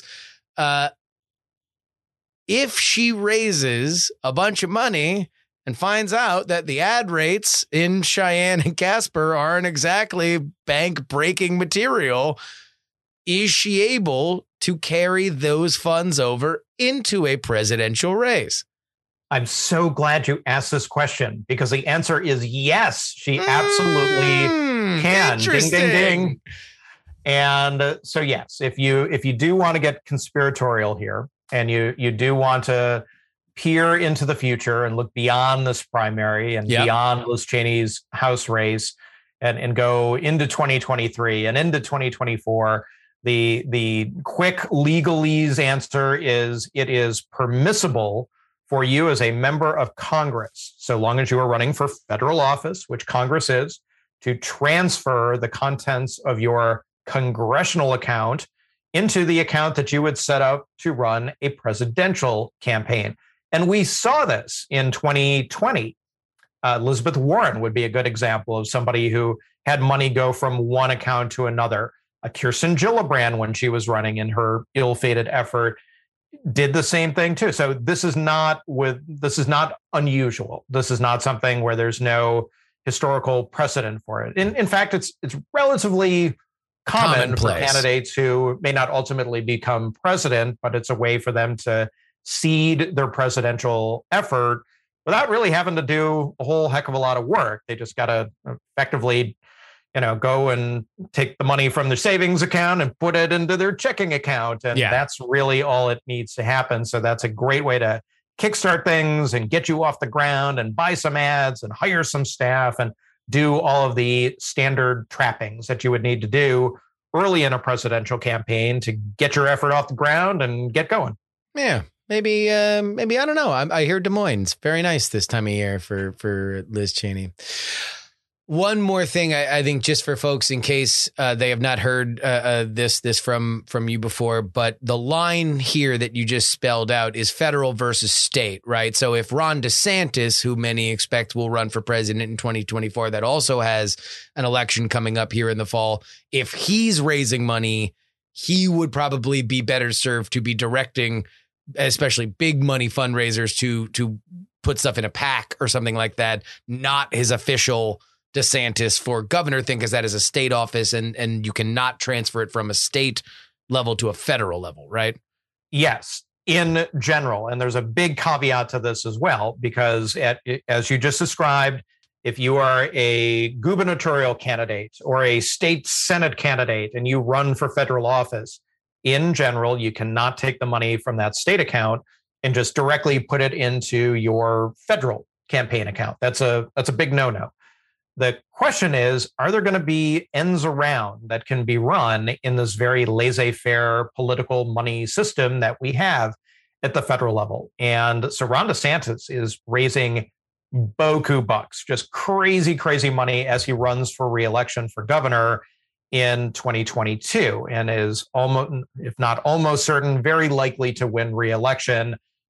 If she raises a bunch of money and finds out that the ad rates in Cheyenne and Casper aren't exactly bank-breaking material, is she able to carry those funds over into a presidential race? I'm so glad you asked this question, because the answer is yes, she absolutely can. Ding, ding, ding. And so, yes, if you do want to get conspiratorial here, and you do want to peer into the future and look beyond this primary and beyond Liz Cheney's House race and go into 2023 and into 2024, the quick legalese answer is it is permissible for you as a member of Congress, so long as you are running for federal office, which Congress is, to transfer the contents of your congressional account into the account that you would set up to run a presidential campaign. And we saw this in 2020. Elizabeth Warren would be a good example of somebody who had money go from one account to another. Kirsten Gillibrand, when she was running in her ill-fated effort, did the same thing too. So this is not unusual. This is not something where there's no historical precedent for it. In fact, it's relatively common for candidates who may not ultimately become president, but it's a way for them to seed their presidential effort without really having to do a whole heck of a lot of work. They just got to effectively, go and take the money from their savings account and put it into their checking account. And that's really all it needs to happen. So that's a great way to kickstart things and get you off the ground and buy some ads and hire some staff and do all of the standard trappings that you would need to do early in a presidential campaign to get your effort off the ground and get going. Yeah, maybe I don't know. I hear Des Moines very nice this time of year for Liz Cheney. One more thing, I think, just for folks in case they have not heard this from you before, but the line here that you just spelled out is federal versus state, right? So if Ron DeSantis, who many expect will run for president in 2024, that also has an election coming up here in the fall, if he's raising money, he would probably be better served to be directing, especially big money fundraisers, to put stuff in a PAC or something like that, not his official DeSantis for governor thing, because that is a state office and you cannot transfer it from a state level to a federal level, right? Yes, in general. And there's a big caveat to this as well, because as you just described, if you are a gubernatorial candidate or a state Senate candidate and you run for federal office, in general, you cannot take the money from that state account and just directly put it into your federal campaign account. That's a big no-no. The question is, are there going to be ends around that can be run in this very laissez-faire political money system that we have at the federal level? And so Ron DeSantis is raising boku bucks, just crazy, crazy money as he runs for re-election for governor in 2022 and is almost, if not almost certain, very likely to win re-election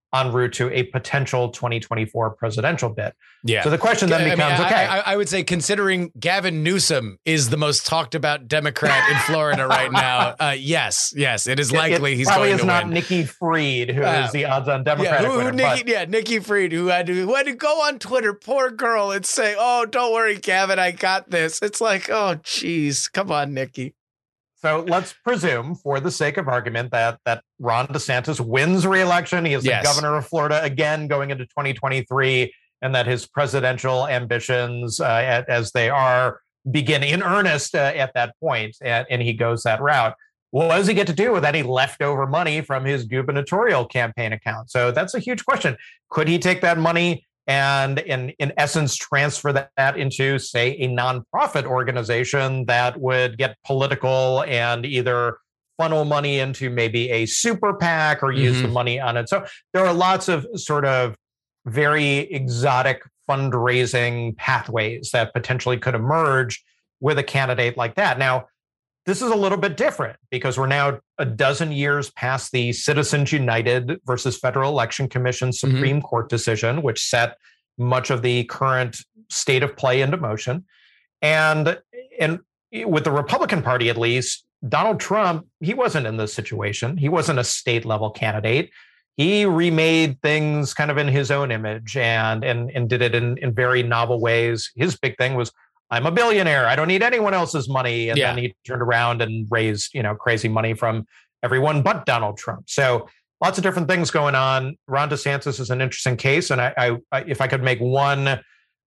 en route to a potential 2024 presidential bid. Yeah. So the question then becomes, I would say, considering Gavin Newsom is the most talked about Democrat in Florida right now, yes, it is likely he's going to win. Probably is not Nikki Fried, who is the odds-on Democratic winner. Nikki Fried, who had to go on Twitter, poor girl, and say, "Oh, don't worry, Gavin, I got this." It's like, oh, geez, come on, Nikki. So let's presume, for the sake of argument, that Ron DeSantis wins re-election. He is the governor of Florida again going into 2023, and that his presidential ambitions, as they are, begin in earnest at that point, and he goes that route. What does he get to do with any leftover money from his gubernatorial campaign account? So that's a huge question. Could he take that money and in essence transfer that into, say, a nonprofit organization that would get political and either funnel money into maybe a super PAC or use the money on it? So there are lots of sort of very exotic fundraising pathways that potentially could emerge with a candidate like that. Now, this is a little bit different because we're now a dozen years past the Citizens United versus Federal Election Commission Supreme Court decision, which set much of the current state of play into motion. And with the Republican Party, at least, Donald Trump, he wasn't in this situation. He wasn't a state level candidate. He remade things kind of in his own image and did it in very novel ways. His big thing was, I'm a billionaire. I don't need anyone else's money. And then he turned around and raised, crazy money from everyone but Donald Trump. So lots of different things going on. Ron DeSantis is an interesting case. And I if I could make one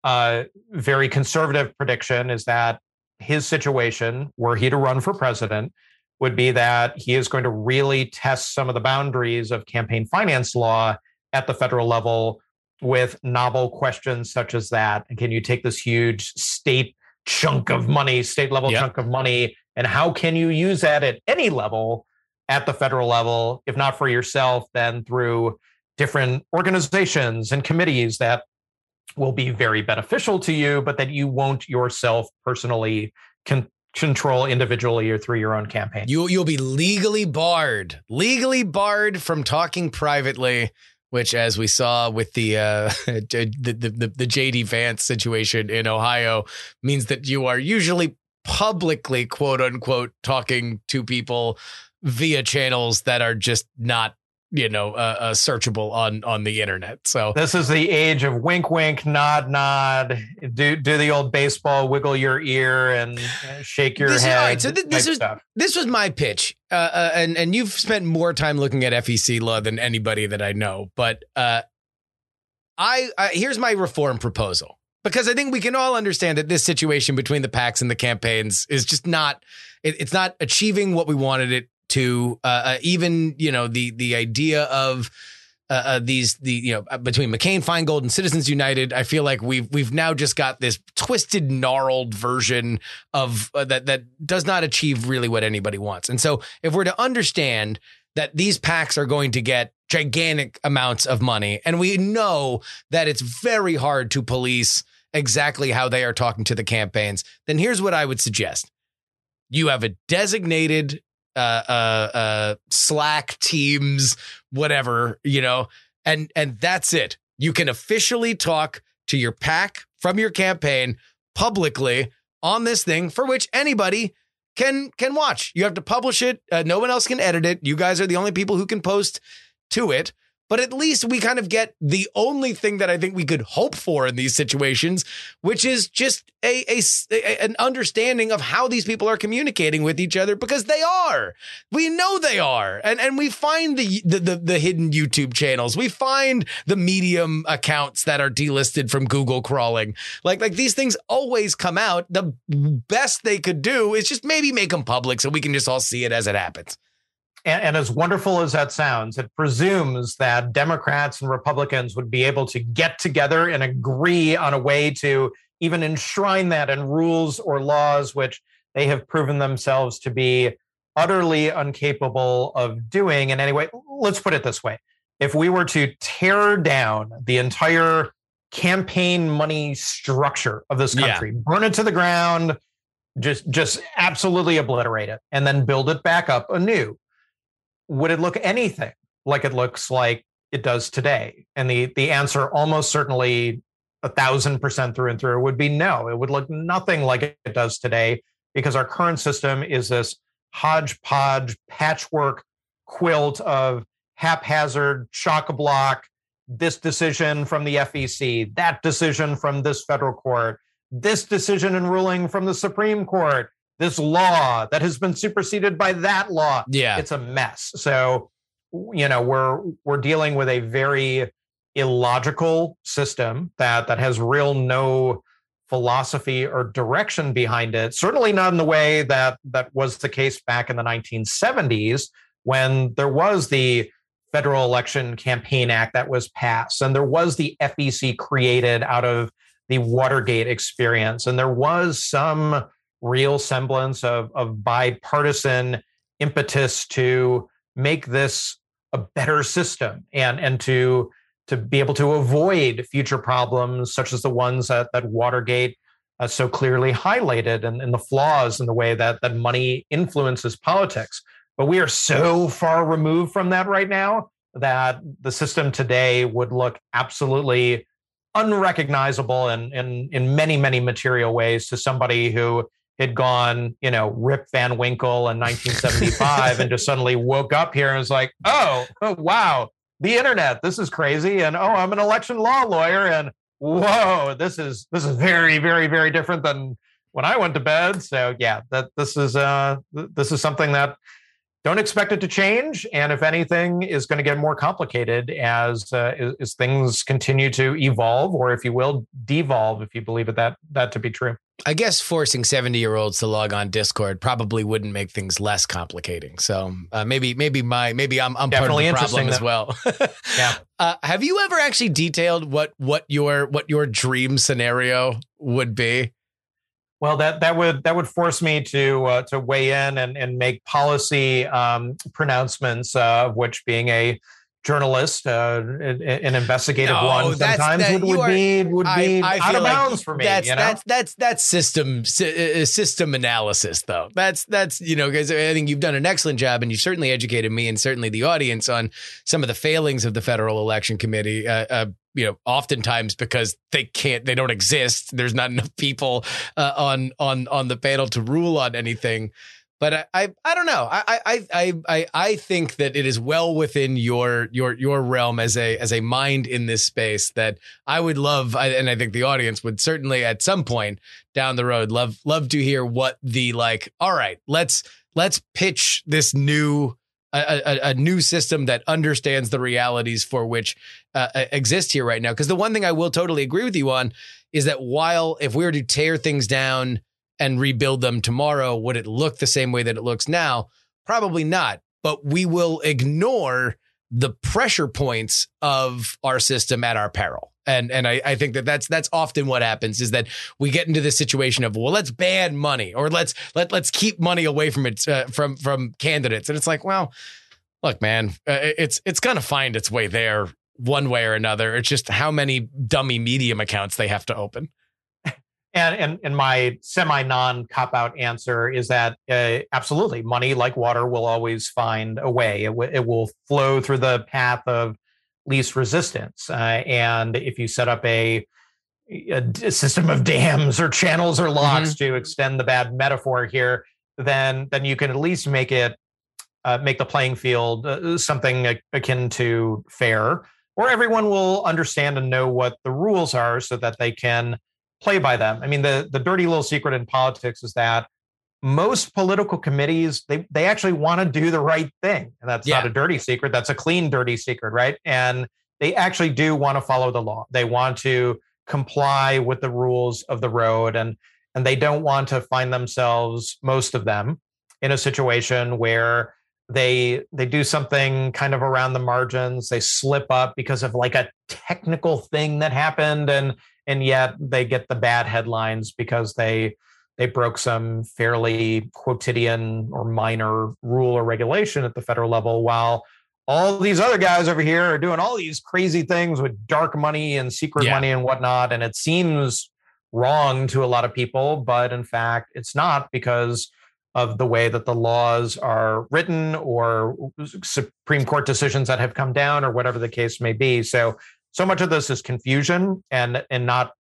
very conservative prediction, is that his situation, were he to run for president, would be that he is going to really test some of the boundaries of campaign finance law at the federal level with novel questions such as that. And can you take this huge state level chunk of money, and how can you use that at any level at the federal level, if not for yourself, then through different organizations and committees that will be very beneficial to you, but that you won't yourself personally control individually or through your own campaign. You'll be legally barred from talking privately, which, as we saw with the JD Vance situation in Ohio, means that you are usually publicly, quote unquote, talking to people via channels that are just not, searchable on the internet. So this is the age of wink, wink, nod, nod. Do the old baseball, wiggle your ear and shake your head. All right, so this was my pitch, and you've spent more time looking at FEC law than anybody that I know. But here's my reform proposal, because I think we can all understand that this situation between the PACs and the campaigns is just not. It's not achieving what we wanted it to, even, the idea of between McCain, Feingold, and Citizens United. I feel like we've now just got this twisted, gnarled version of that does not achieve really what anybody wants. And so if we're to understand that these PACs are going to get gigantic amounts of money, and we know that it's very hard to police exactly how they are talking to the campaigns, then here's what I would suggest. You have a designated Slack, Teams, whatever, and that's it. You can officially talk to your PAC from your campaign publicly on this thing, for which anybody can watch. You have to publish it. No one else can edit it. You guys are the only people who can post to it. But at least we kind of get the only thing that I think we could hope for in these situations, which is just an understanding of how these people are communicating with each other, because they are. We know they are. And we find the hidden YouTube channels. We find the Medium accounts that are delisted from Google crawling. Like these things always come out. The best they could do is just maybe make them public so we can just all see it as it happens. And as wonderful as that sounds, it presumes that Democrats and Republicans would be able to get together and agree on a way to even enshrine that in rules or laws, which they have proven themselves to be utterly incapable of doing. And anyway, let's put it this way. If we were to tear down the entire campaign money structure of this country, burn it to the ground, just absolutely obliterate it, and then build it back up anew, would it look anything like it looks like it does today? And the answer almost certainly 1,000% through and through would be no. It would look nothing like it does today, because our current system is this hodgepodge patchwork quilt of haphazard chock-a-block, this decision from the FEC, that decision from this federal court, this decision and ruling from the Supreme Court, this law that has been superseded by that law. Yeah. It's a mess. So, we're dealing with a very illogical system that has no philosophy or direction behind it. Certainly not in the way that was the case back in the 1970s, when there was the Federal Election Campaign Act that was passed, and there was the FEC created out of the Watergate experience, and there was some real semblance of bipartisan impetus to make this a better system and to be able to avoid future problems such as the ones that Watergate so clearly highlighted, and the flaws in the way that money influences politics. But we are so far removed from that right now that the system today would look absolutely unrecognizable in many, many material ways to somebody who had gone, Rip Van Winkle in 1975 and just suddenly woke up here and was like, oh, wow, the internet, this is crazy. And I'm an election law lawyer. And whoa, this is very, very, very different than when I went to bed. So yeah, this is something that don't expect it to change, and if anything, is going to get more complicated as things continue to evolve, or if you will, devolve, if you believe that to be true. I guess forcing 70-year-olds to log on Discord probably wouldn't make things less complicating. So maybe I'm part of the problem as well. Yeah. Have you ever actually detailed what your dream scenario would be? Well, that would force me to weigh in and make policy pronouncements, which being a journalist, an investigative one, sometimes would be out of bounds for me. That's system analysis, though. That's because I think you've done an excellent job, and you've certainly educated me and certainly the audience on some of the failings of the Federal Election Committee. Oftentimes because they don't exist. There's not enough people on the panel to rule on anything. But I don't know. I think that it is well within your realm as a mind in this space that I would love, and I think the audience would certainly at some point down the road love to hear what the all right, let's pitch this new a new system that understands the realities for which exist here right now. Because the one thing I will totally agree with you on is that while if we were to tear things down and rebuild them tomorrow, would it look the same way that it looks now? Probably not. But we will ignore the pressure points of our system at our peril. And I think that's often what happens, is that we get into this situation of, well, let's ban money, or let's keep money away from it, from candidates. And it's like, well, look, man, it's going to find its way there one way or another. It's just how many dummy Medium accounts they have to open. And my semi-non cop-out answer is that absolutely, money like water will always find a way. It will flow through the path of least resistance. And if you set up a system of dams or channels or locks to extend the bad metaphor here, then you can at least make the playing field something akin to fair, or everyone will understand and know what the rules are so that they can play by them. I mean, the dirty little secret in politics is that most political committees, they actually want to do the right thing. And that's not a dirty secret. That's a clean, dirty secret, right? And they actually do want to follow the law. They want to comply with the rules of the road. And they don't want to find themselves, most of them, in a situation where they do something kind of around the margins. They slip up because of like a technical thing that happened. And yet they get the bad headlines because they broke some fairly quotidian or minor rule or regulation at the federal level, while all these other guys over here are doing all these crazy things with dark money and secret money and whatnot. And it seems wrong to a lot of people, but in fact, it's not, because of the way that the laws are written or Supreme Court decisions that have come down or whatever the case may be. So much of this is confusion and not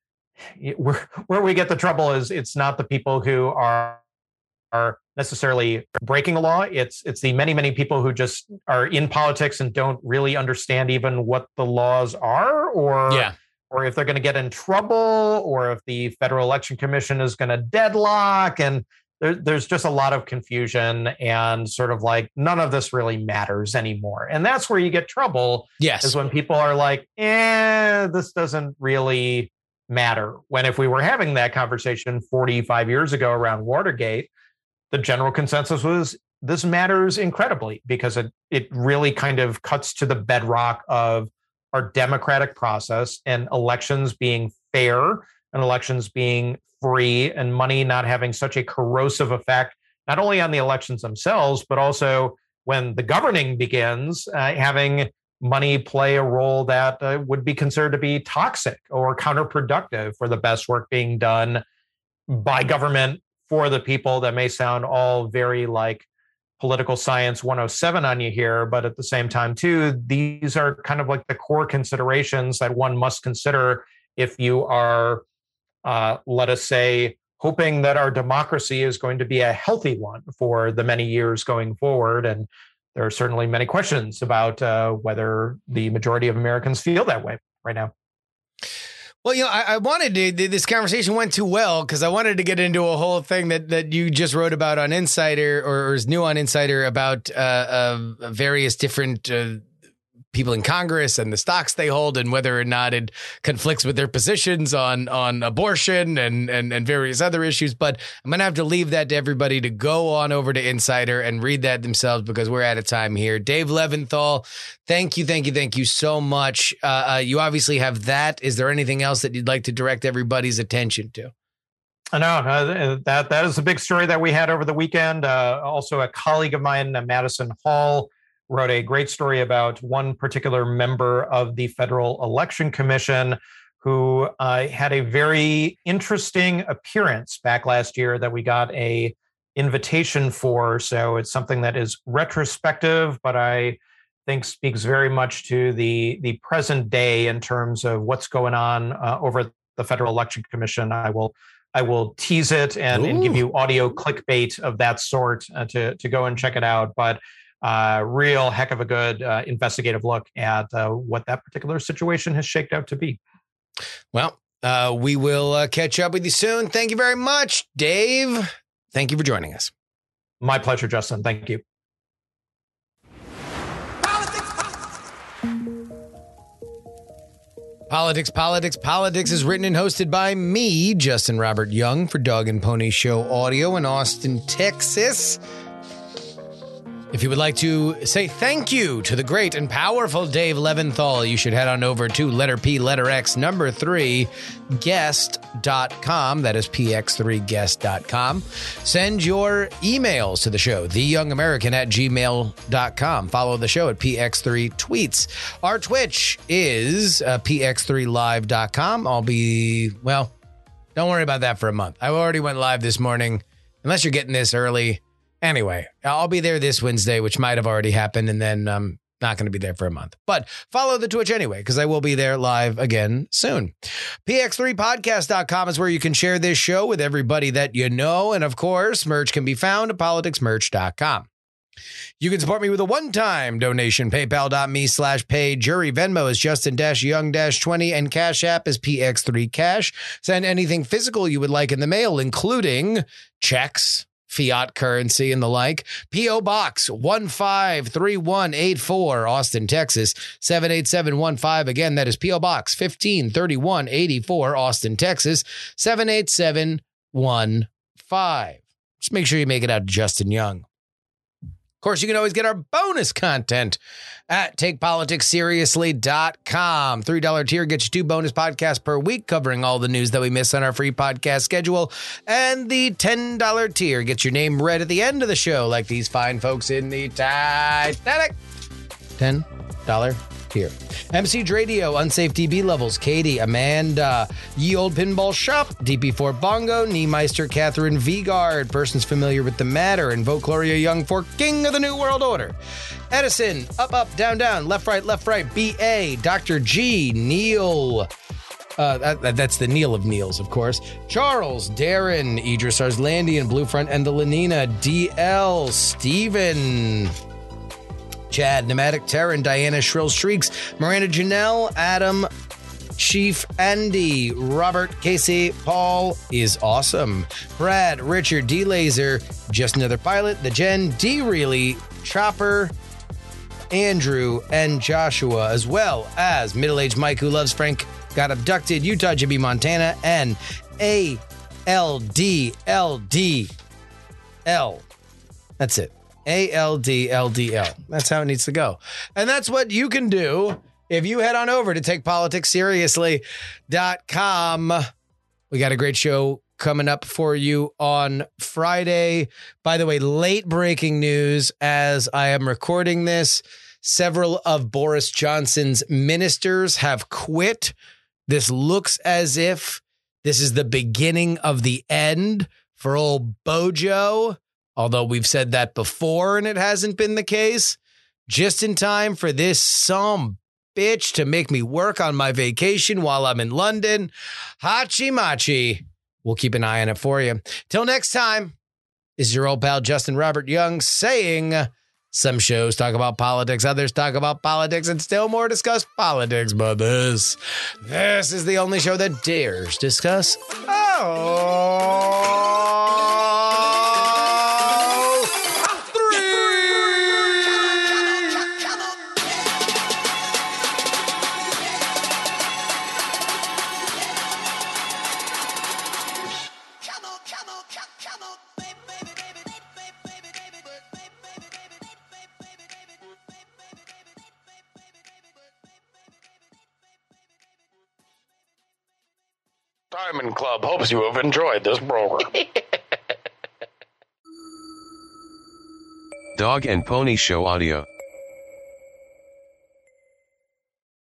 where we get the trouble is it's not the people who are necessarily breaking the law. It's the many people who just are in politics and don't really understand even what the laws are or if they're going to get in trouble or if the Federal Election Commission is going to deadlock. And there's just a lot of confusion and sort of like none of this really matters anymore. And that's where you get trouble. Yes. Is when people are like, this doesn't really matter. When if we were having that conversation 45 years ago around Watergate, the general consensus was this matters incredibly because it really kind of cuts to the bedrock of our democratic process and elections being fair and elections being free and money not having such a corrosive effect, not only on the elections themselves, but also when the governing begins, having money play a role that would be considered to be toxic or counterproductive for the best work being done by government for the people. That may sound all very like political science 107 on you here, but at the same time, too, these are kind of like the core considerations that one must consider if you are, let us say, hoping that our democracy is going to be a healthy one for the many years going forward. And there are certainly many questions about whether the majority of Americans feel that way right now. Well, I wanted to, this conversation went too well because I wanted to get into a whole thing that you just wrote about on Insider or is new on Insider about various different people in Congress and the stocks they hold and whether or not it conflicts with their positions on abortion and various other issues. But I'm going to have to leave that to everybody to go on over to Insider and read that themselves because we're out of time here. Dave Leventhal, thank you so much. You obviously have that. Is there anything else that you'd like to direct everybody's attention to? No, that is a big story that we had over the weekend. Also, a colleague of mine, Madison Hall, wrote a great story about one particular member of the Federal Election Commission who had a very interesting appearance back last year that we got a invitation for. So it's something that is retrospective, but I think speaks very much to the present day in terms of what's going on over the Federal Election Commission. I will tease it and give you audio clickbait of that sort to go and check it out. But real heck of a good investigative look at what that particular situation has shaped out to be. Well, we will catch up with you soon. Thank you very much, Dave. Thank you for joining us. My pleasure, Justin. Thank you. Politics is written and hosted by me, Justin Robert Young, for Dog and Pony Show Audio in Austin, Texas. If you would like to say thank you to the great and powerful Dave Leventhal, you should head on over to letter P, letter X, number 3, guest.com. That is px3guest.com. Send your emails to the show, theyoungamerican@gmail.com. Follow the show at px3 tweets. Our Twitch is px3live.com. Don't worry about that for a month. I already went live this morning, unless you're getting this early. Anyway, I'll be there this Wednesday, which might have already happened, and then I'm not going to be there for a month. But follow the Twitch anyway, because I will be there live again soon. px3podcast.com is where you can share this show with everybody that you know. And of course, merch can be found at politicsmerch.com. You can support me with a one-time donation, paypal.me/pay. Jury Venmo is Justin-Young-20, and Cash App is PX3Cash. Send anything physical you would like in the mail, including checks, fiat currency, and the like. P.O. Box 153184, Austin, Texas 78715. Again, that is P.O. Box 153184, Austin, Texas 78715. Just make sure you make it out to Justin Young. Of course, you can always get our bonus content at TakePoliticsSeriously.com. $3 tier gets you 2 bonus podcasts per week covering all the news that we miss on our free podcast schedule. And the $10 tier gets your name read at the end of the show like these fine folks in the Titanic. $10 here. MC Dradio, Unsafe DB Levels, Katie, Amanda, Ye Old Pinball Shop, DP4 Bongo, Niemeister, Catherine Vigard, persons familiar with the matter, and vote Gloria Young for King of the New World Order. Edison, up, up, down, down, left, right, BA, Dr. G, Neil, that's the Neil of Neils, of course. Charles, Darren, Idris Arslandian, Bluefront, and the Lenina, DL, Steven, Chad, Pneumatic Terran, Diana Shrill Shrieks, Miranda Janelle, Adam, Chief Andy, Robert, Casey, Paul is awesome, Brad, Richard, D Laser, Just Another Pilot, The Jen, D Reilly, Chopper, Andrew, and Joshua, as well as Middle-Aged Mike Who Loves Frank Got Abducted, Utah Jimmy Montana, and ALDLDL. That's it. ALDLDL. That's how it needs to go. And that's what you can do if you head on over to TakePoliticsSeriously.com. We got a great show coming up for you on Friday. By the way, late breaking news as I am recording this. Several of Boris Johnson's ministers have quit. This looks as if this is the beginning of the end for old Bojo. Although we've said that before and it hasn't been the case, just in time for this some bitch to make me work on my vacation while I'm in London. Hachi Machi. We'll keep an eye on it for you. Till next time, this is your old pal Justin Robert Young saying some shows talk about politics, others talk about politics, and still more discuss politics. But this is the only show that dares discuss Diamond Club hopes you have enjoyed this program. Dog and Pony Show audio.